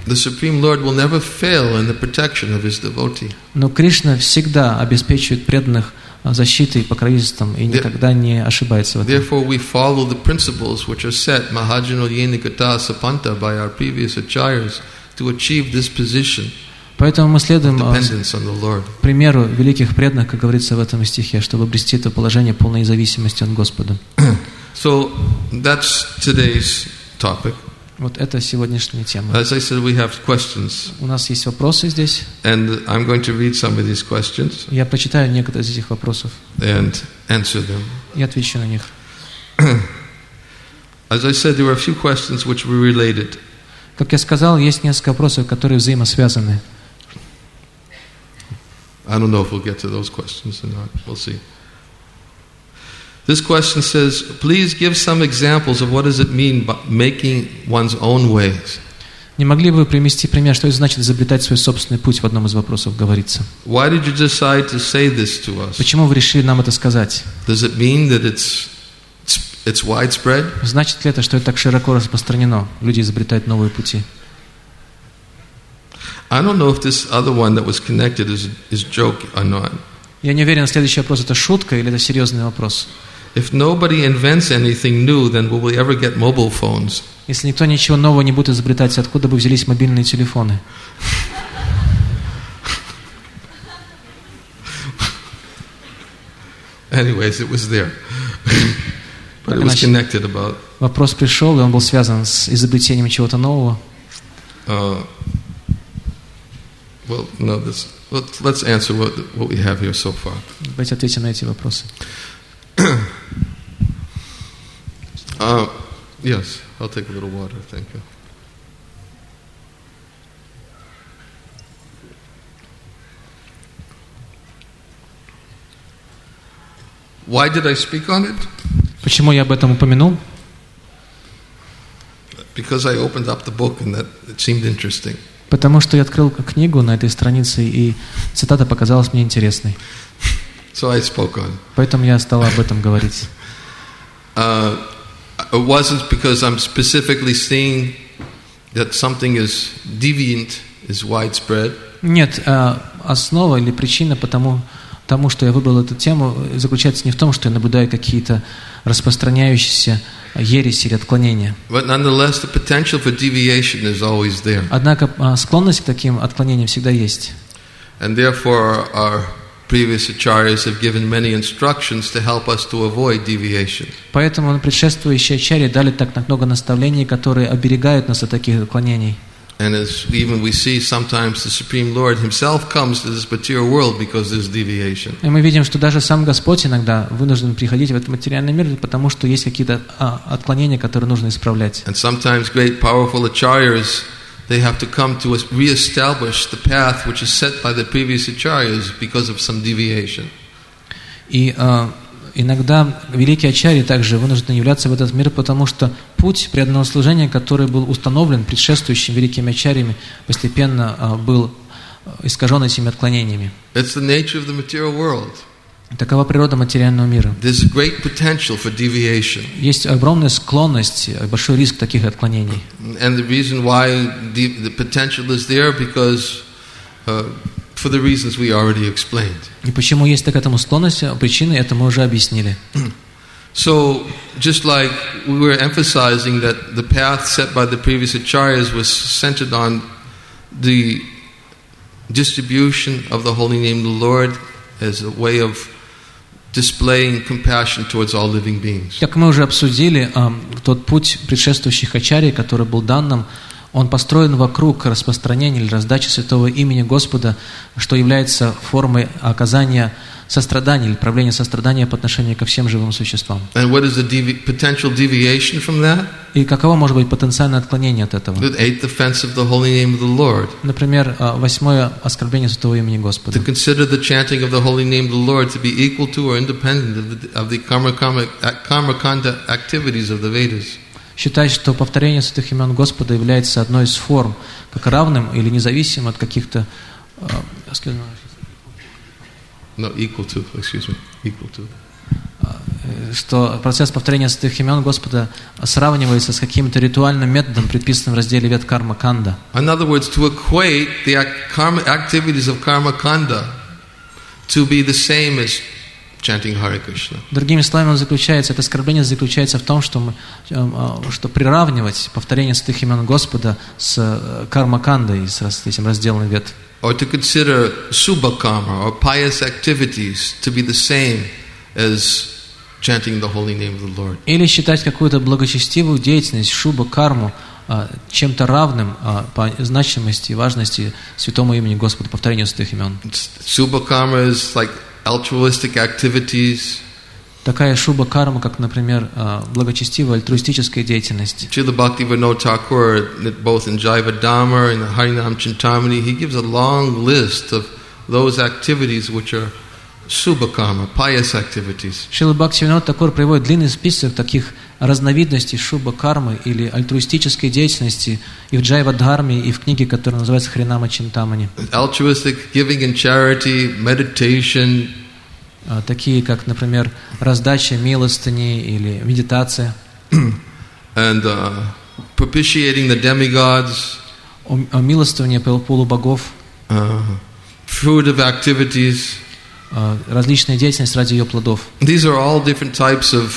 Speaker 2: Но Кришна всегда обеспечивает преданных защитой и покровительством и никогда не ошибается в этом.
Speaker 1: Therefore we follow the principles which are set Mahajano Yenikata Sapanta by our previous acharyas to achieve this position.
Speaker 2: Поэтому мы следуем примеру великих преданных, как говорится в этом стихе, чтобы обрести это положение полной зависимости от Господа.
Speaker 1: So that's today's topic.
Speaker 2: Вот это сегодняшняя тема.
Speaker 1: As I said, we have questions.
Speaker 2: У нас есть вопросы здесь.
Speaker 1: And I'm going to read some of these questions.
Speaker 2: Я прочитаю некоторые из этих вопросов.
Speaker 1: And answer them.
Speaker 2: И отвечу на них.
Speaker 1: As I said, there were a few questions which were related.
Speaker 2: Как я сказал, есть несколько вопросов, которые взаимосвязаны.
Speaker 1: I don't know if we'll get to those questions or not. We'll see. This question says, please give some examples of what does it mean by making one's own ways.
Speaker 2: Не могли бы вы привести пример, что это значит изобретать свой собственный путь? В одном из вопросов говорится.
Speaker 1: Why did you decide to say this to us?
Speaker 2: Почему вы решили нам это сказать?
Speaker 1: Does it mean that it's it's widespread?
Speaker 2: Значит ли это, что это так широко распространено? Люди изобретают новые пути.
Speaker 1: I don't know if this other one that was connected is is joke or not.
Speaker 2: Я не уверен, следующий вопрос это шутка или это серьезный вопрос.
Speaker 1: If nobody invents anything new, then will we ever get mobile phones?
Speaker 2: Если никто ничего нового не будет изобретать, откуда бы взялись мобильные телефоны?
Speaker 1: Anyways, it was there. But it was connected about.
Speaker 2: Вопрос пришел, и он был связан с изобретением чего-то нового.
Speaker 1: Uh, well, no, this. Let's, let's answer what what we have here so far.
Speaker 2: Давайте ответим на эти вопросы.
Speaker 1: uh, yes, I'll take a little water. Thank you. Why did I speak on it?
Speaker 2: Почему я об этом упомянул?
Speaker 1: Because I opened up the book and that it seemed interesting.
Speaker 2: Потому что я открыл книгу на этой странице, и цитата показалась мне интересной.
Speaker 1: So I spoke on.
Speaker 2: Поэтому я стал об этом говорить.
Speaker 1: Uh, it wasn't because I'm specifically seeing that something is deviant, is widespread.
Speaker 2: Нет, основа или причина потому, тому, что я выбрал эту тему, заключается не в том, что я наблюдаю какие-то распространяющиеся ереси или отклонения.
Speaker 1: But nonetheless, the potential for deviation is always there.
Speaker 2: Однако склонность к таким отклонениям всегда есть.
Speaker 1: And therefore, our previous acharyas have given many instructions to help us to avoid deviation.
Speaker 2: Поэтому предшествующие ачарьи дали так много наставлений, которые оберегают нас от таких отклонений.
Speaker 1: And as even we see, sometimes the Supreme Lord Himself comes to this material world because there's deviation.
Speaker 2: И мы видим, что даже сам Господь иногда вынужден приходить в этот материальный мир, потому что есть какие-то а, отклонения, которые нужно исправлять.
Speaker 1: And sometimes great powerful acharyas, they have to come to re-establish the path which is set by the previous acharyas because of some deviation.
Speaker 2: И а, иногда великие ачарьи также вынуждены являться в этот мир, потому что путь преданного служения, который был установлен предшествующими великими ачарьями, постепенно был искажен этими отклонениями.
Speaker 1: It's the nature of the material world.
Speaker 2: Такова природа материального мира.
Speaker 1: There's great potential for deviation.
Speaker 2: Есть огромная склонность, большой риск таких отклонений.
Speaker 1: And the reason why the, the potential is there because uh, for the reasons we already explained.
Speaker 2: И почему есть к этому склонность, причины это мы уже объяснили.
Speaker 1: So, just like we were emphasizing that the path set by the previous acharyas was centered on the distribution of the holy name of the Lord as a way of displaying compassion towards all living beings.
Speaker 2: Как мы уже обсудили, тот путь предшествующих ачарий, который был дан нам, он построен вокруг распространения или раздачи святого имени Господа, что является формой оказания сострадания или проявления сострадания по отношению ко всем живым существам.
Speaker 1: And what is the devi- potential deviation from that?
Speaker 2: И каково может быть потенциальное отклонение от этого?
Speaker 1: The eighth offense of the holy name of the Lord.
Speaker 2: Например, восьмое оскорбление святого имени Господа.
Speaker 1: To consider the chanting of the holy name of the Lord to be equal to or independent of the, of the karma, karma, karma kanda activities of the Vedas.
Speaker 2: Считать, что повторение святых имен Господа является одной из форм, как равным или независимым от каких-то...
Speaker 1: No, equal to, excuse me, equal to.
Speaker 2: Что процесс повторения святых имен Господа сравнивается с каким-то ритуальным методом, предписанным в разделе Вед Карма Канда.
Speaker 1: In other words, to equate the karma activities of karma kanda to be the same as chanting Hare Krishna.
Speaker 2: Другими словами, он заключается, это оскорбление заключается в том, что мы, что приравнивать повторение святых имен Господа с карма-кандой, с этим разделом вет.
Speaker 1: Or to consider subha karma or pious activities to be the same as chanting the holy name of the Lord.
Speaker 2: Или считать какую-то благочестивую деятельность, шуба-карму, чем-то равным по значимости и важности святому имени Господа, повторению святых имен.
Speaker 1: Subha karma is like altruistic activities.
Speaker 2: Такая шуба-карма, как, например, благочестивая альтруистическая деятельность.
Speaker 1: Srila Bhaktivinoda Thakur, both in Jaiva Dhamma and the Harinam Chintamani, he gives a long list of those activities which are subha karma, pious activities.
Speaker 2: Шрила Бхактивинода Тхакур приводит длинный список таких разновидностей шуба-кармы или альтруистической деятельности и в Джайва-дхарме, и в книге, которая называется Харинама Чинтамани.
Speaker 1: Altruistic giving and charity, meditation.
Speaker 2: Такие, как, например, раздача милостыни или медитация.
Speaker 1: And uh, propitiating the demigods.
Speaker 2: Милостывание полубогов.
Speaker 1: Uh, fruitive activities.
Speaker 2: Различная деятельность ради ее плодов.
Speaker 1: These are all different types of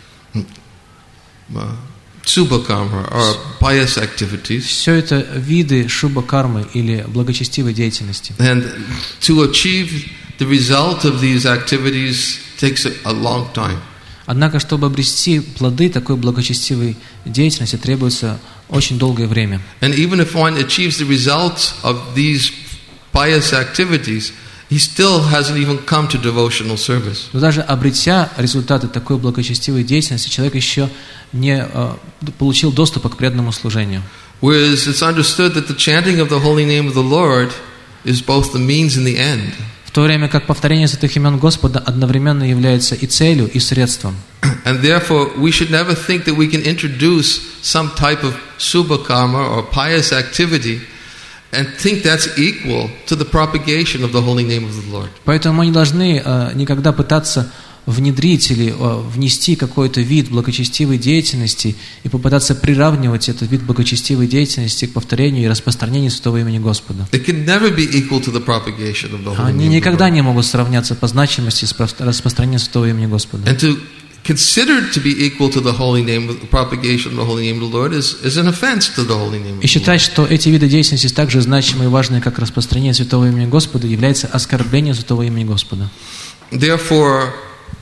Speaker 1: uh, subha karma or pious activities.
Speaker 2: Все это виды шуба-кармы или благочестивой деятельности.
Speaker 1: And to achieve the result of these activities takes a, a long time.
Speaker 2: Однако, чтобы обрести плоды такой благочестивой деятельности, требуется очень долгое время.
Speaker 1: And even if one achieves the results of these pious activities, he still hasn't even come to devotional service.
Speaker 2: Но даже обретя результаты такой благочестивой деятельности, человек еще не uh, получил доступа к преданному служению.
Speaker 1: Whereas it's understood that the chanting of the holy name of the Lord is both the means and the end.
Speaker 2: В то время как повторение святых имен Господа одновременно является и целью, и средством.
Speaker 1: And therefore, we should never think that we can introduce some type of subha karma or pious activity and think that's equal to the propagation of the holy name of the Lord.
Speaker 2: Поэтому мы не должны uh, никогда пытаться внедрить или uh, внести какой-то вид благочестивой деятельности и попытаться приравнивать этот вид благочестивой деятельности к повторению и распространению святого имени Господа.
Speaker 1: It can never be equal to the propagation of the holy
Speaker 2: Они
Speaker 1: name
Speaker 2: никогда
Speaker 1: of the Lord.
Speaker 2: не могут сравняться по значимости с распространением святого имени Господа.
Speaker 1: And to consider it to be equal to the holy name, the propagation of the holy name of the Lord is, is an offense to the holy name of
Speaker 2: И
Speaker 1: the
Speaker 2: считать,
Speaker 1: Lord.
Speaker 2: что эти виды деятельности так же значимы и важны, как распространение святого имени Господа, является оскорблением святого имени Господа.
Speaker 1: Therefore,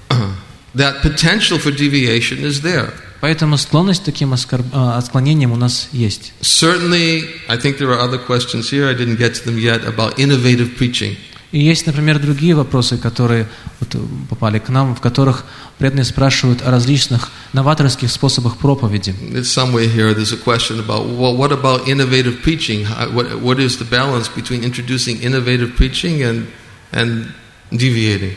Speaker 1: that potential for deviation is there.
Speaker 2: Поэтому склонность к таким оскорб... отклонениям у нас есть.
Speaker 1: Certainly, I think there are other questions here, I didn't get to them yet, about innovative preaching.
Speaker 2: И есть, например, другие вопросы, которые вот попали к нам, в которых преданные спрашивают о различных новаторских способах проповеди.
Speaker 1: Somewhere here there's a question about, well, what about innovative preaching? How, what, what is the balance between introducing innovative preaching and, and deviating?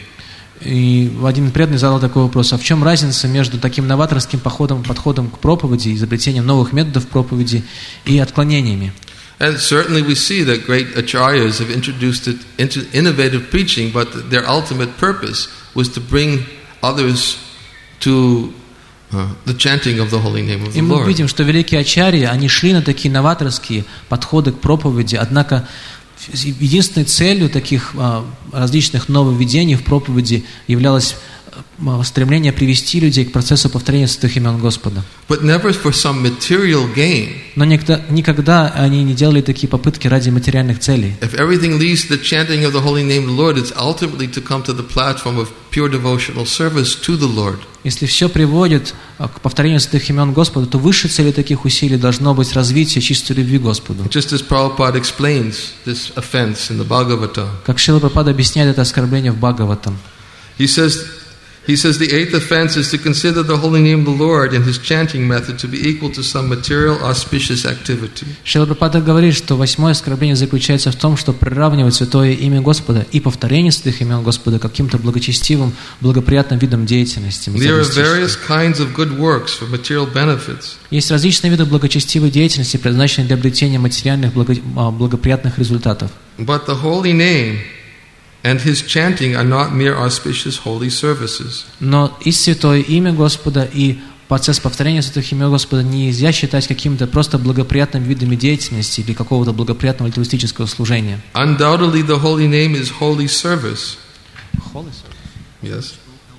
Speaker 2: И один преданный задал такой вопрос: а в чем разница между таким новаторским подходом, подходом к проповеди, изобретением новых методов проповеди и отклонениями?
Speaker 1: And certainly we see that great acharyas have introduced it into innovative preaching, but their ultimate purpose was to bring others to uh, the chanting of the holy name of the
Speaker 2: И мы
Speaker 1: Lord.
Speaker 2: видим, что великие ачарьи, они шли на такие новаторские подходы к проповеди, однако единственной целью таких а, различных нововведений в проповеди являлось а, стремление привести людей к процессу повторения святых имен Господа.
Speaker 1: But never for some material gain.
Speaker 2: Но никогда, никогда они не делали такие попытки ради материальных целей.
Speaker 1: If everything leads to the chanting of the holy name of the Lord, it's ultimately to come to the platform of pure devotional service to the Lord.
Speaker 2: Если все приводит к повторению святых имен Господа, то высшей целью таких усилий должно быть развитие чистой любви к Господу.
Speaker 1: Just as Prabhupada explains this offense in the Bhagavata.
Speaker 2: Как Шрила Прабхупада объясняет это оскорбление в Бхагаватам.
Speaker 1: He says, he says the eighth offense is to consider the holy name of the Lord and his chanting method to be equal to some material auspicious activity.
Speaker 2: Шрила Прабхупада говорит, что восьмое оскорбление заключается в том, что приравнивать святое имя Господа и повторение святых имен Господа каким-то благочестивым, благоприятным видом деятельности.
Speaker 1: There are various kinds of good works for material benefits.
Speaker 2: Есть различные виды благочестивой деятельности, предназначенные для обретения материальных благо, благоприятных результатов.
Speaker 1: But the holy name and his chanting are not mere auspicious holy services.
Speaker 2: Но и святое имя Господа, и процесс повторения святых имен Господа нельзя считать какими-то просто благоприятными видами деятельности или какого-то благоприятного альтруистического служения.
Speaker 1: Undoubtedly, the holy name is holy service. Yes.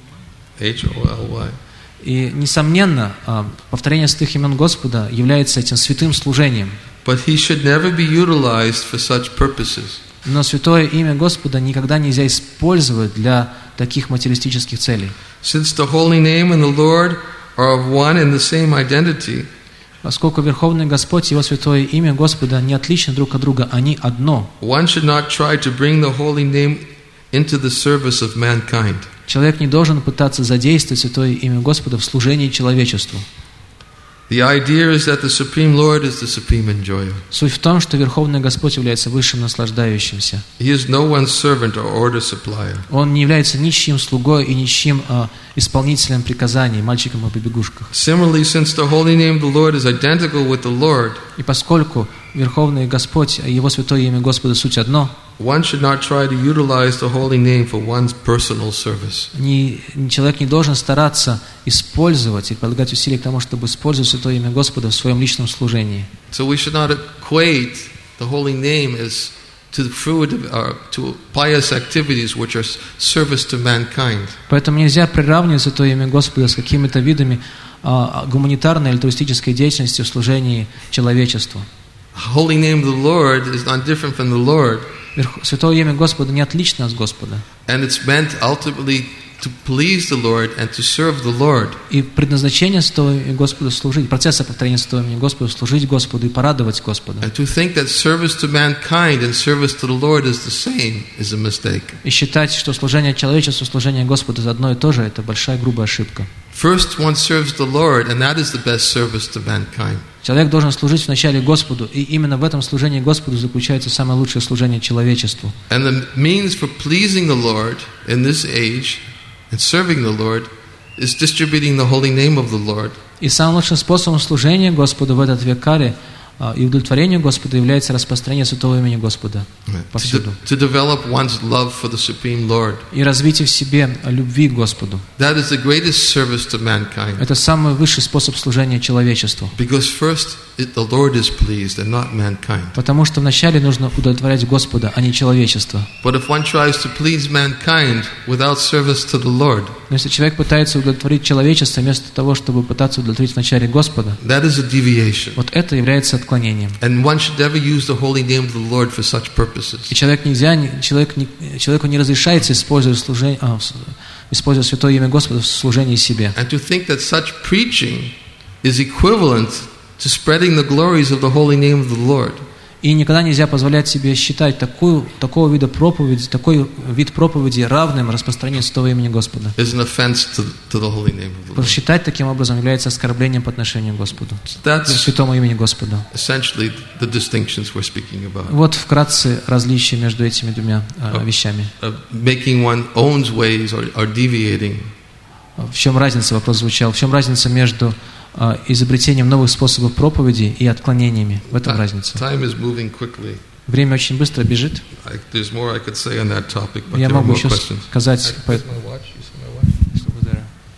Speaker 1: H O L Y.
Speaker 2: И, несомненно, повторение святых имен Господа является этим святым служением.
Speaker 1: But he should never be utilized for such purposes.
Speaker 2: Но святое имя Господа никогда нельзя использовать для таких материалистических целей.
Speaker 1: Since the holy name and the Lord are of one and the same identity,
Speaker 2: поскольку Верховный Господь и Его святое имя Господа не отличны друг от друга, они одно.
Speaker 1: One should not try to bring the holy name into the service of mankind.
Speaker 2: Человек не должен пытаться задействовать святое имя Господа в служении человечеству.
Speaker 1: The idea is that the Supreme Lord is the supreme enjoyer.
Speaker 2: Суть в том, что Верховный Господь является высшим наслаждающимся.
Speaker 1: He is no one's servant or order supplier.
Speaker 2: Он не является ничьим слугой и ничьим а, исполнителем приказаний, мальчиком о побегушках.
Speaker 1: Similarly, since the holy name of the Lord is identical with the Lord,
Speaker 2: и поскольку Верховный Господь и Его святое имя Господа суть одно,
Speaker 1: one should not try to utilize the holy name for one's personal service.
Speaker 2: Не, человек не должен стараться использовать и прилагать усилия к тому, чтобы использовать святое имя Господа в своем личном служении.
Speaker 1: So we should not equate the holy name as to the fruit of, uh, to pious activities which are service to mankind.
Speaker 2: Поэтому нельзя приравнивать святое имя Господа с какими-то видами а, гуманитарной, альтруистической деятельности в служении человечеству.
Speaker 1: Holy name of the Lord is not different from the Lord.
Speaker 2: Святое имя Господа не отлично от Господа.
Speaker 1: And it's meant ultimately to please the Lord and to serve the Lord.
Speaker 2: И предназначение святого имени Господа служить, процесса повторения святого имени Господа служить Господу и порадовать Господа.
Speaker 1: And to think that service to mankind and service to the Lord is the same is a mistake.
Speaker 2: И считать, что служение человечеству, служение Господу одно и то же, это большая грубая ошибка.
Speaker 1: First one serves the Lord, and that is the best service to mankind.
Speaker 2: Человек должен служить вначале Господу, и именно в этом служении Господу заключается самое лучшее служение человечеству.
Speaker 1: And the means for pleasing the Lord in this age and serving the Lord is distributing the holy name of the Lord.
Speaker 2: И самым лучшим способом служения Господу в этот век кари и удовлетворению Господа является распространение святого имени Господа повсюду.
Speaker 1: To, to develop one's love for the Supreme Lord.
Speaker 2: И развитие в себе любви к Господу.
Speaker 1: That is the greatest service to mankind.
Speaker 2: Это самый высший способ служения человечеству.
Speaker 1: Because first it, the Lord is pleased and not mankind.
Speaker 2: Потому что вначале нужно удовлетворять Господа, а не человечество.
Speaker 1: But if one tries to please mankind without service to the Lord,
Speaker 2: но если человек пытается удовлетворить человечество вместо того, чтобы пытаться удовлетворить вначале Господа,
Speaker 1: that is a deviation.
Speaker 2: Вот это является отклонением.
Speaker 1: And one should never use the holy name of the Lord for such purposes.
Speaker 2: И человек нельзя, человек не, человеку не разрешается использовать служение, а, использовать святое имя Господа в служении себе.
Speaker 1: And to think that such preaching is equivalent to spreading the glories of the holy name of the Lord.
Speaker 2: И никогда нельзя позволять себе считать такую, такого вида проповеди, такой вид проповеди равным распространению святого имени Господа. Считать таким образом является оскорблением по отношению к Господу, к святому имени Господа. Вот вкратце различие между этими двумя uh, вещами. В чем разница, вопрос звучал, в чем разница между а, изобретением новых способов проповеди и отклонениями. В этом разница.
Speaker 1: Time is moving quickly.
Speaker 2: Время очень быстро бежит.
Speaker 1: I, there's more I could say on that topic, but
Speaker 2: Я
Speaker 1: there are
Speaker 2: могу
Speaker 1: more
Speaker 2: еще
Speaker 1: questions.
Speaker 2: сказать по
Speaker 1: I, my watch. You see my watch?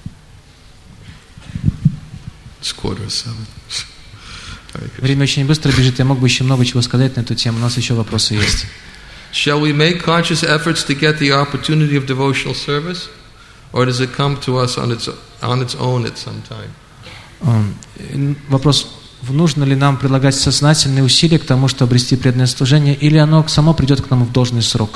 Speaker 1: It's quarter of seven.
Speaker 2: Время очень быстро бежит, я мог бы еще много чего сказать на эту тему, у нас еще вопросы есть.
Speaker 1: Shall we make conscious efforts to get the opportunity of devotional service, or does it come to us on its on its own at some time?
Speaker 2: Вопрос: нужно ли нам прилагать сознательные усилия к тому, чтобы обрести преданное служение, или оно само придет к нам в должный срок?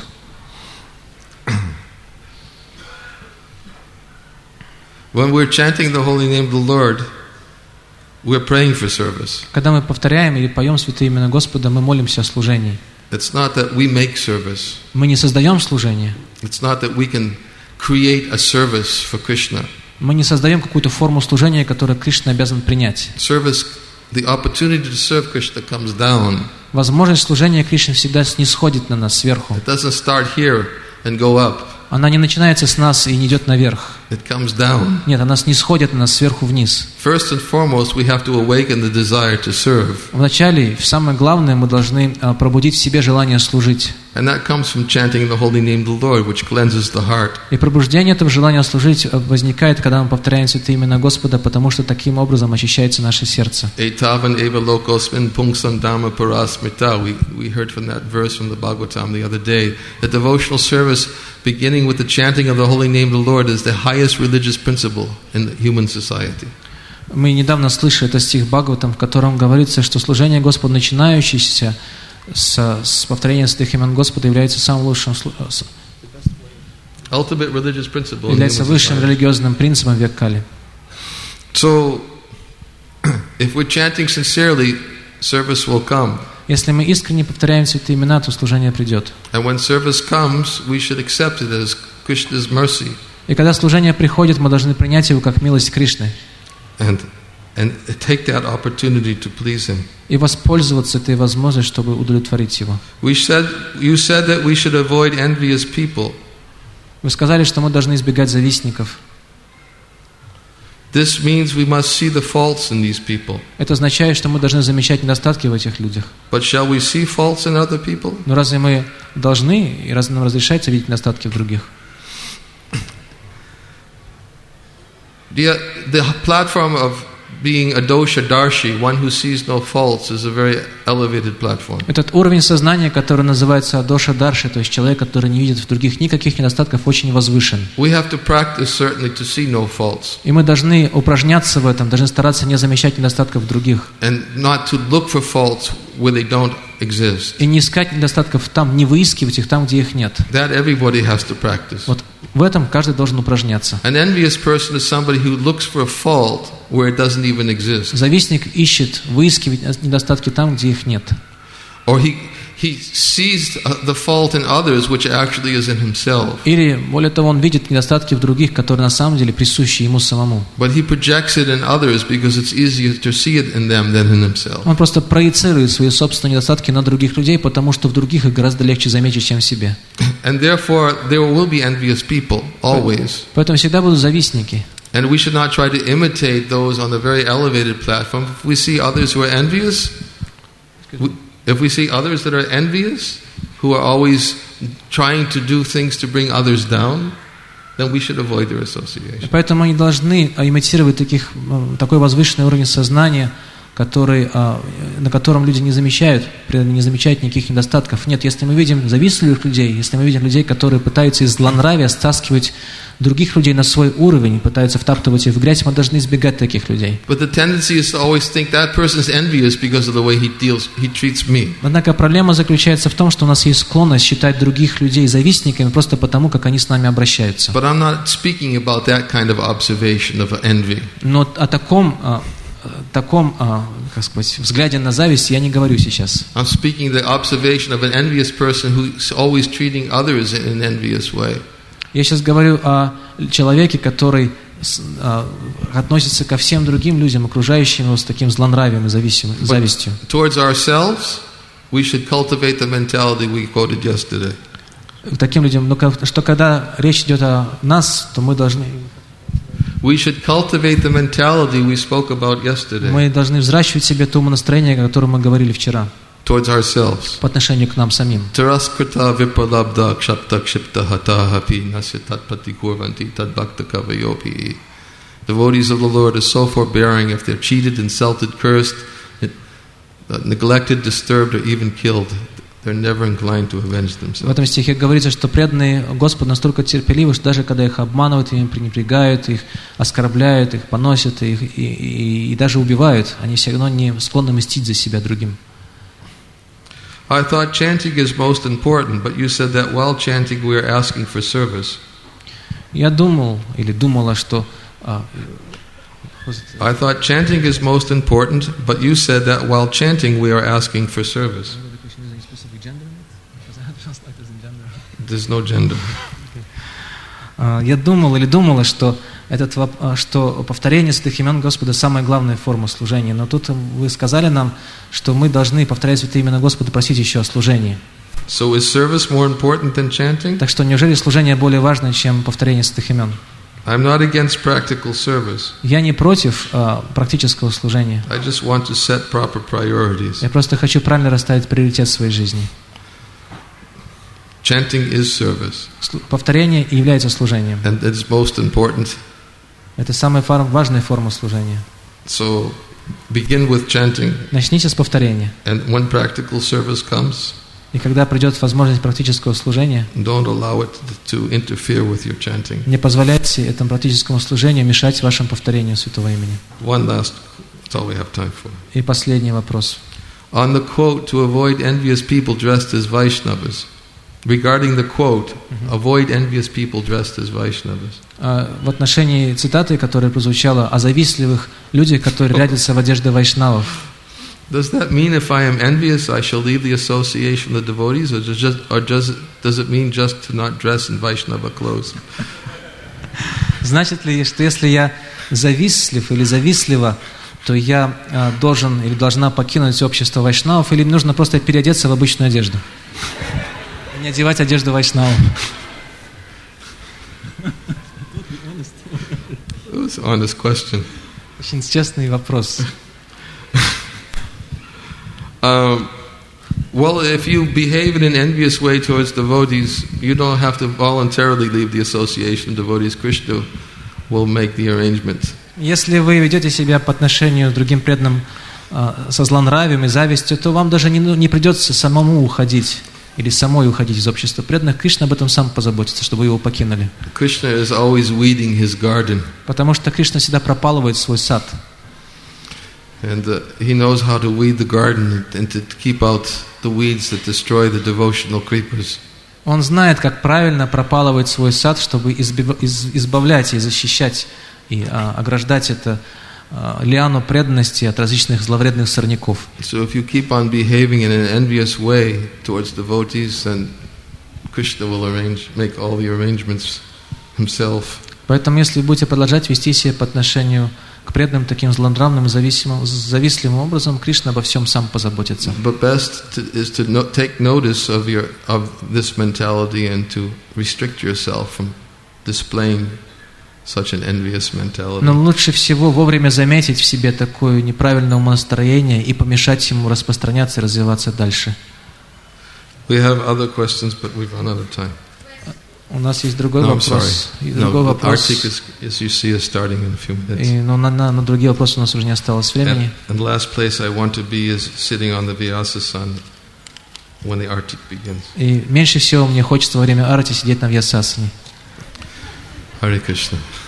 Speaker 1: When we're chanting the holy name of the Lord, we're praying for service.
Speaker 2: Когда мы повторяем или поем святые имена Господа, мы молимся о служении.
Speaker 1: It's not that we make service.
Speaker 2: Мы не создаем служение.
Speaker 1: It's not that we can create a service for Krishna.
Speaker 2: Мы не создаем какую-то форму служения, которую Кришна обязан принять.
Speaker 1: Service, the opportunity to serve Krishna comes down.
Speaker 2: Возможность служения Кришне всегда снисходит на нас сверху.
Speaker 1: It doesn't start here and go up.
Speaker 2: Она не начинается с нас и не идет наверх.
Speaker 1: It comes down.
Speaker 2: Нет, она снисходит на нас сверху вниз.
Speaker 1: First and foremost, we have to awaken the desire to serve.
Speaker 2: Вначале, самое главное, мы должны пробудить в себе желание служить.
Speaker 1: And that comes from chanting the holy name of the Lord, which cleanses the heart.
Speaker 2: И пробуждение этого желания служить возникает, когда мы повторяем святые имена Господа, потому что таким образом очищается наше сердце.
Speaker 1: Etavan eva lokosmin pungsam dhamma parasmrita. We we heard from that verse from the Bhagavatam the other day. The devotional service, beginning with the chanting of the holy name of the Lord, is the highest religious principle in the human society.
Speaker 2: Мы недавно слышали этот стих Бхагаватам, в котором говорится, что служение Господу, начинающееся с, с повторения святых имен Господа, является самым лучшим,
Speaker 1: Ultimate religious principle
Speaker 2: является высшим религиозным принципом век Кали.
Speaker 1: So, if we're chanting sincerely, service will come.
Speaker 2: Если мы искренне повторяем святые имена, то служение придет.
Speaker 1: And when service comes, we should accept it as Krishna's mercy.
Speaker 2: И когда служение приходит, мы должны принять его как милость Кришны.
Speaker 1: And and take that opportunity to please him.
Speaker 2: И воспользоваться этой возможностью, чтобы удовлетворить его.
Speaker 1: We said, you said that we should avoid envious people.
Speaker 2: Вы сказали, что мы должны избегать завистников.
Speaker 1: This means we must see the faults in these people.
Speaker 2: Это означает, что мы должны замечать недостатки в этих людях.
Speaker 1: But shall we see faults in other people?
Speaker 2: Но разве мы должны, и разве нам разрешается видеть недостатки в других?
Speaker 1: The, the platform of being a dosha darshi, one who sees no faults, is a very elevated platform.
Speaker 2: Этот уровень сознания, который называется адоша дарши, то есть человек, который не видит в других никаких недостатков, очень возвышен.
Speaker 1: We have to practice certainly to see no faults.
Speaker 2: И мы должны упражняться в этом, должны стараться не замечать недостатков в других.
Speaker 1: And not to look for faults where they don't exist.
Speaker 2: И не искать недостатков там, не выискивать их там, где их нет.
Speaker 1: That everybody has to practice.
Speaker 2: Вот в этом каждый должен упражняться.
Speaker 1: An envious person is somebody who looks for a fault where it doesn't even exist.
Speaker 2: Завистник ищет, выискивает недостатки там, где их нет.
Speaker 1: Or he he sees the fault in others which actually is in himself.
Speaker 2: Или, более того, он видит недостатки в других, которые на самом деле присущи ему самому.
Speaker 1: But he projects it in others because it's easier to see it in them than in himself.
Speaker 2: Он просто проецирует свои собственные недостатки на других людей, потому что в других их гораздо легче заметить, чем в себе.
Speaker 1: And therefore there will be envious people always.
Speaker 2: Поэтому всегда будут завистники.
Speaker 1: And we should not try to imitate those on the very elevated platform. If we see others who are envious, we, if we see others that are envious, who are always trying to do things to bring others down, then we should avoid their association.
Speaker 2: Поэтому мы не должны имитировать таких, такой возвышенный уровень сознания, который, на котором люди не замечают, не замечают никаких недостатков. Нет, если мы видим завистливых людей, если мы видим людей, которые пытаются из злонравия стаскивать других людей на свой уровень, пытаются втаптывать их в грязь, мы должны избегать таких людей. Однако проблема заключается в том, что у нас есть склонность считать других людей завистниками просто потому, как они с нами обращаются.
Speaker 1: Kind of
Speaker 2: Но о таком таком, как сказать, взгляде на зависть я не говорю сейчас.
Speaker 1: I'm speaking the observation of an envious person who's always treating others in an envious way.
Speaker 2: Я сейчас говорю о человеке, который относится ко всем другим людям, окружающим его, с таким злонравием и завистью.
Speaker 1: Towards ourselves, we should cultivate the mentality we quoted yesterday.
Speaker 2: Таким людям, но что когда речь идет о нас, то мы должны
Speaker 1: We should cultivate the mentality we spoke about yesterday
Speaker 2: Мы должны взращивать в себе то умонастроение, о котором мы говорили вчера,
Speaker 1: towards ourselves.
Speaker 2: по отношению к нам самим.
Speaker 1: Taraskrita vipralabdha kshapta kshipta hatahapi nasya tatpati kurvanti tadbhakta kavayopi. Devotees of the Lord are so forbearing if they're cheated, insulted, cursed, neglected, disturbed, or even killed. They're never inclined to avenge
Speaker 2: В
Speaker 1: themselves.
Speaker 2: этом стихе говорится, что преданные Господу настолько терпеливы, что даже когда их обманывают, им пренебрегают, их оскорбляют, их поносят, их, и, и, и даже убивают, они все равно не склонны мстить за себя другим.
Speaker 1: I thought chanting is most important, but you said that while chanting we are asking for service.
Speaker 2: Я думал, или думала, что... а,
Speaker 1: I thought chanting is most important, but you said that while chanting we are asking for service. There's no gender.
Speaker 2: Я думал или думала, что, этот, что повторение святых имен Господа самая главная форма служения. Но тут вы сказали нам, что мы должны повторять святые имена Господа, просить еще о служении.
Speaker 1: So is service more important than chanting?
Speaker 2: Так что неужели служение более важно, чем повторение святых имен?
Speaker 1: I'm not against practical service.
Speaker 2: Я не против а, практического служения.
Speaker 1: I just want to set proper priorities.
Speaker 2: Я просто хочу правильно расставить приоритет в своей жизни.
Speaker 1: Chanting is service.
Speaker 2: Повторение и является служением.
Speaker 1: And it is most important.
Speaker 2: Это самая важная форма служения.
Speaker 1: So begin with chanting.
Speaker 2: Начните с повторения.
Speaker 1: And when practical service comes,
Speaker 2: и когда придет возможность практического служения,
Speaker 1: don't allow it to interfere with your chanting.
Speaker 2: Не позволяйте этому практическому служению мешать вашему повторению святого имени.
Speaker 1: One last, that's all we have time for.
Speaker 2: И последний вопрос.
Speaker 1: On the quote, to avoid envious people dressed as Vaishnavas. Regarding the quote, avoid envious people dressed as Vaishnavas.
Speaker 2: В отношении цитаты, которая прозвучала о завистливых людях, которые рядятся в одежде вайшнавов.
Speaker 1: Does that mean if I am envious, I shall leave the association of the devotees, or just, or does it, does it mean just to not dress in Vaishnava clothes?
Speaker 2: Значит ли, что если я завистлив или завистлива, то я а, должен или должна покинуть общество вайшнавов, или нужно просто переодеться в обычную одежду? Не одевать одежду вайшнавов.
Speaker 1: It was an honest question.
Speaker 2: Очень честный вопрос.
Speaker 1: Um, well, if you behave in an envious way towards devotees, you don't have to voluntarily leave the association of devotees. Krishna will make the arrangement.
Speaker 2: Если вы ведете себя по отношению к другим преданным а, со злонравием и завистью, то вам даже не, не придется самому уходить или самой уходить из общества преданных. Кришна об этом сам позаботится, чтобы вы его покинули.
Speaker 1: Krishna is always weeding his garden.
Speaker 2: Потому что Кришна всегда пропалывает свой сад.
Speaker 1: And uh, he knows how to weed the garden and to keep out the weeds that destroy the devotional creepers.
Speaker 2: Он знает, как правильно пропалывать свой сад, чтобы избавлять и защищать и а, ограждать это а, лиану преданности от различных зловредных сорняков.
Speaker 1: So if you keep on behaving in an envious way towards devotees, then Krishna will arrange, make all the arrangements himself.
Speaker 2: Поэтому, если будете продолжать вести себя по отношению к преданным таким злонравным и зависимым, завистливым образом, Кришна обо всем сам позаботится.
Speaker 1: But best to, is to no, take notice of your of this mentality and to restrict yourself from displaying such an envious mentality.
Speaker 2: Но лучше всего вовремя заметить в себе такое неправильное умонастроение и помешать ему распространяться и развиваться дальше.
Speaker 1: We have other questions, but we've run out of time.
Speaker 2: У нас есть другой
Speaker 1: no,
Speaker 2: вопрос.
Speaker 1: И
Speaker 2: другой
Speaker 1: no,
Speaker 2: вопрос.
Speaker 1: Is, as you see, is starting in a few minutes.
Speaker 2: И, но на, на, на другие вопросы у нас уже не осталось времени.
Speaker 1: And, and last place I want to be is sitting on the Vyasasana when the Artik begins.
Speaker 2: И меньше всего мне хочется во время арати сидеть на Вьясасане.
Speaker 1: Hare Krishna.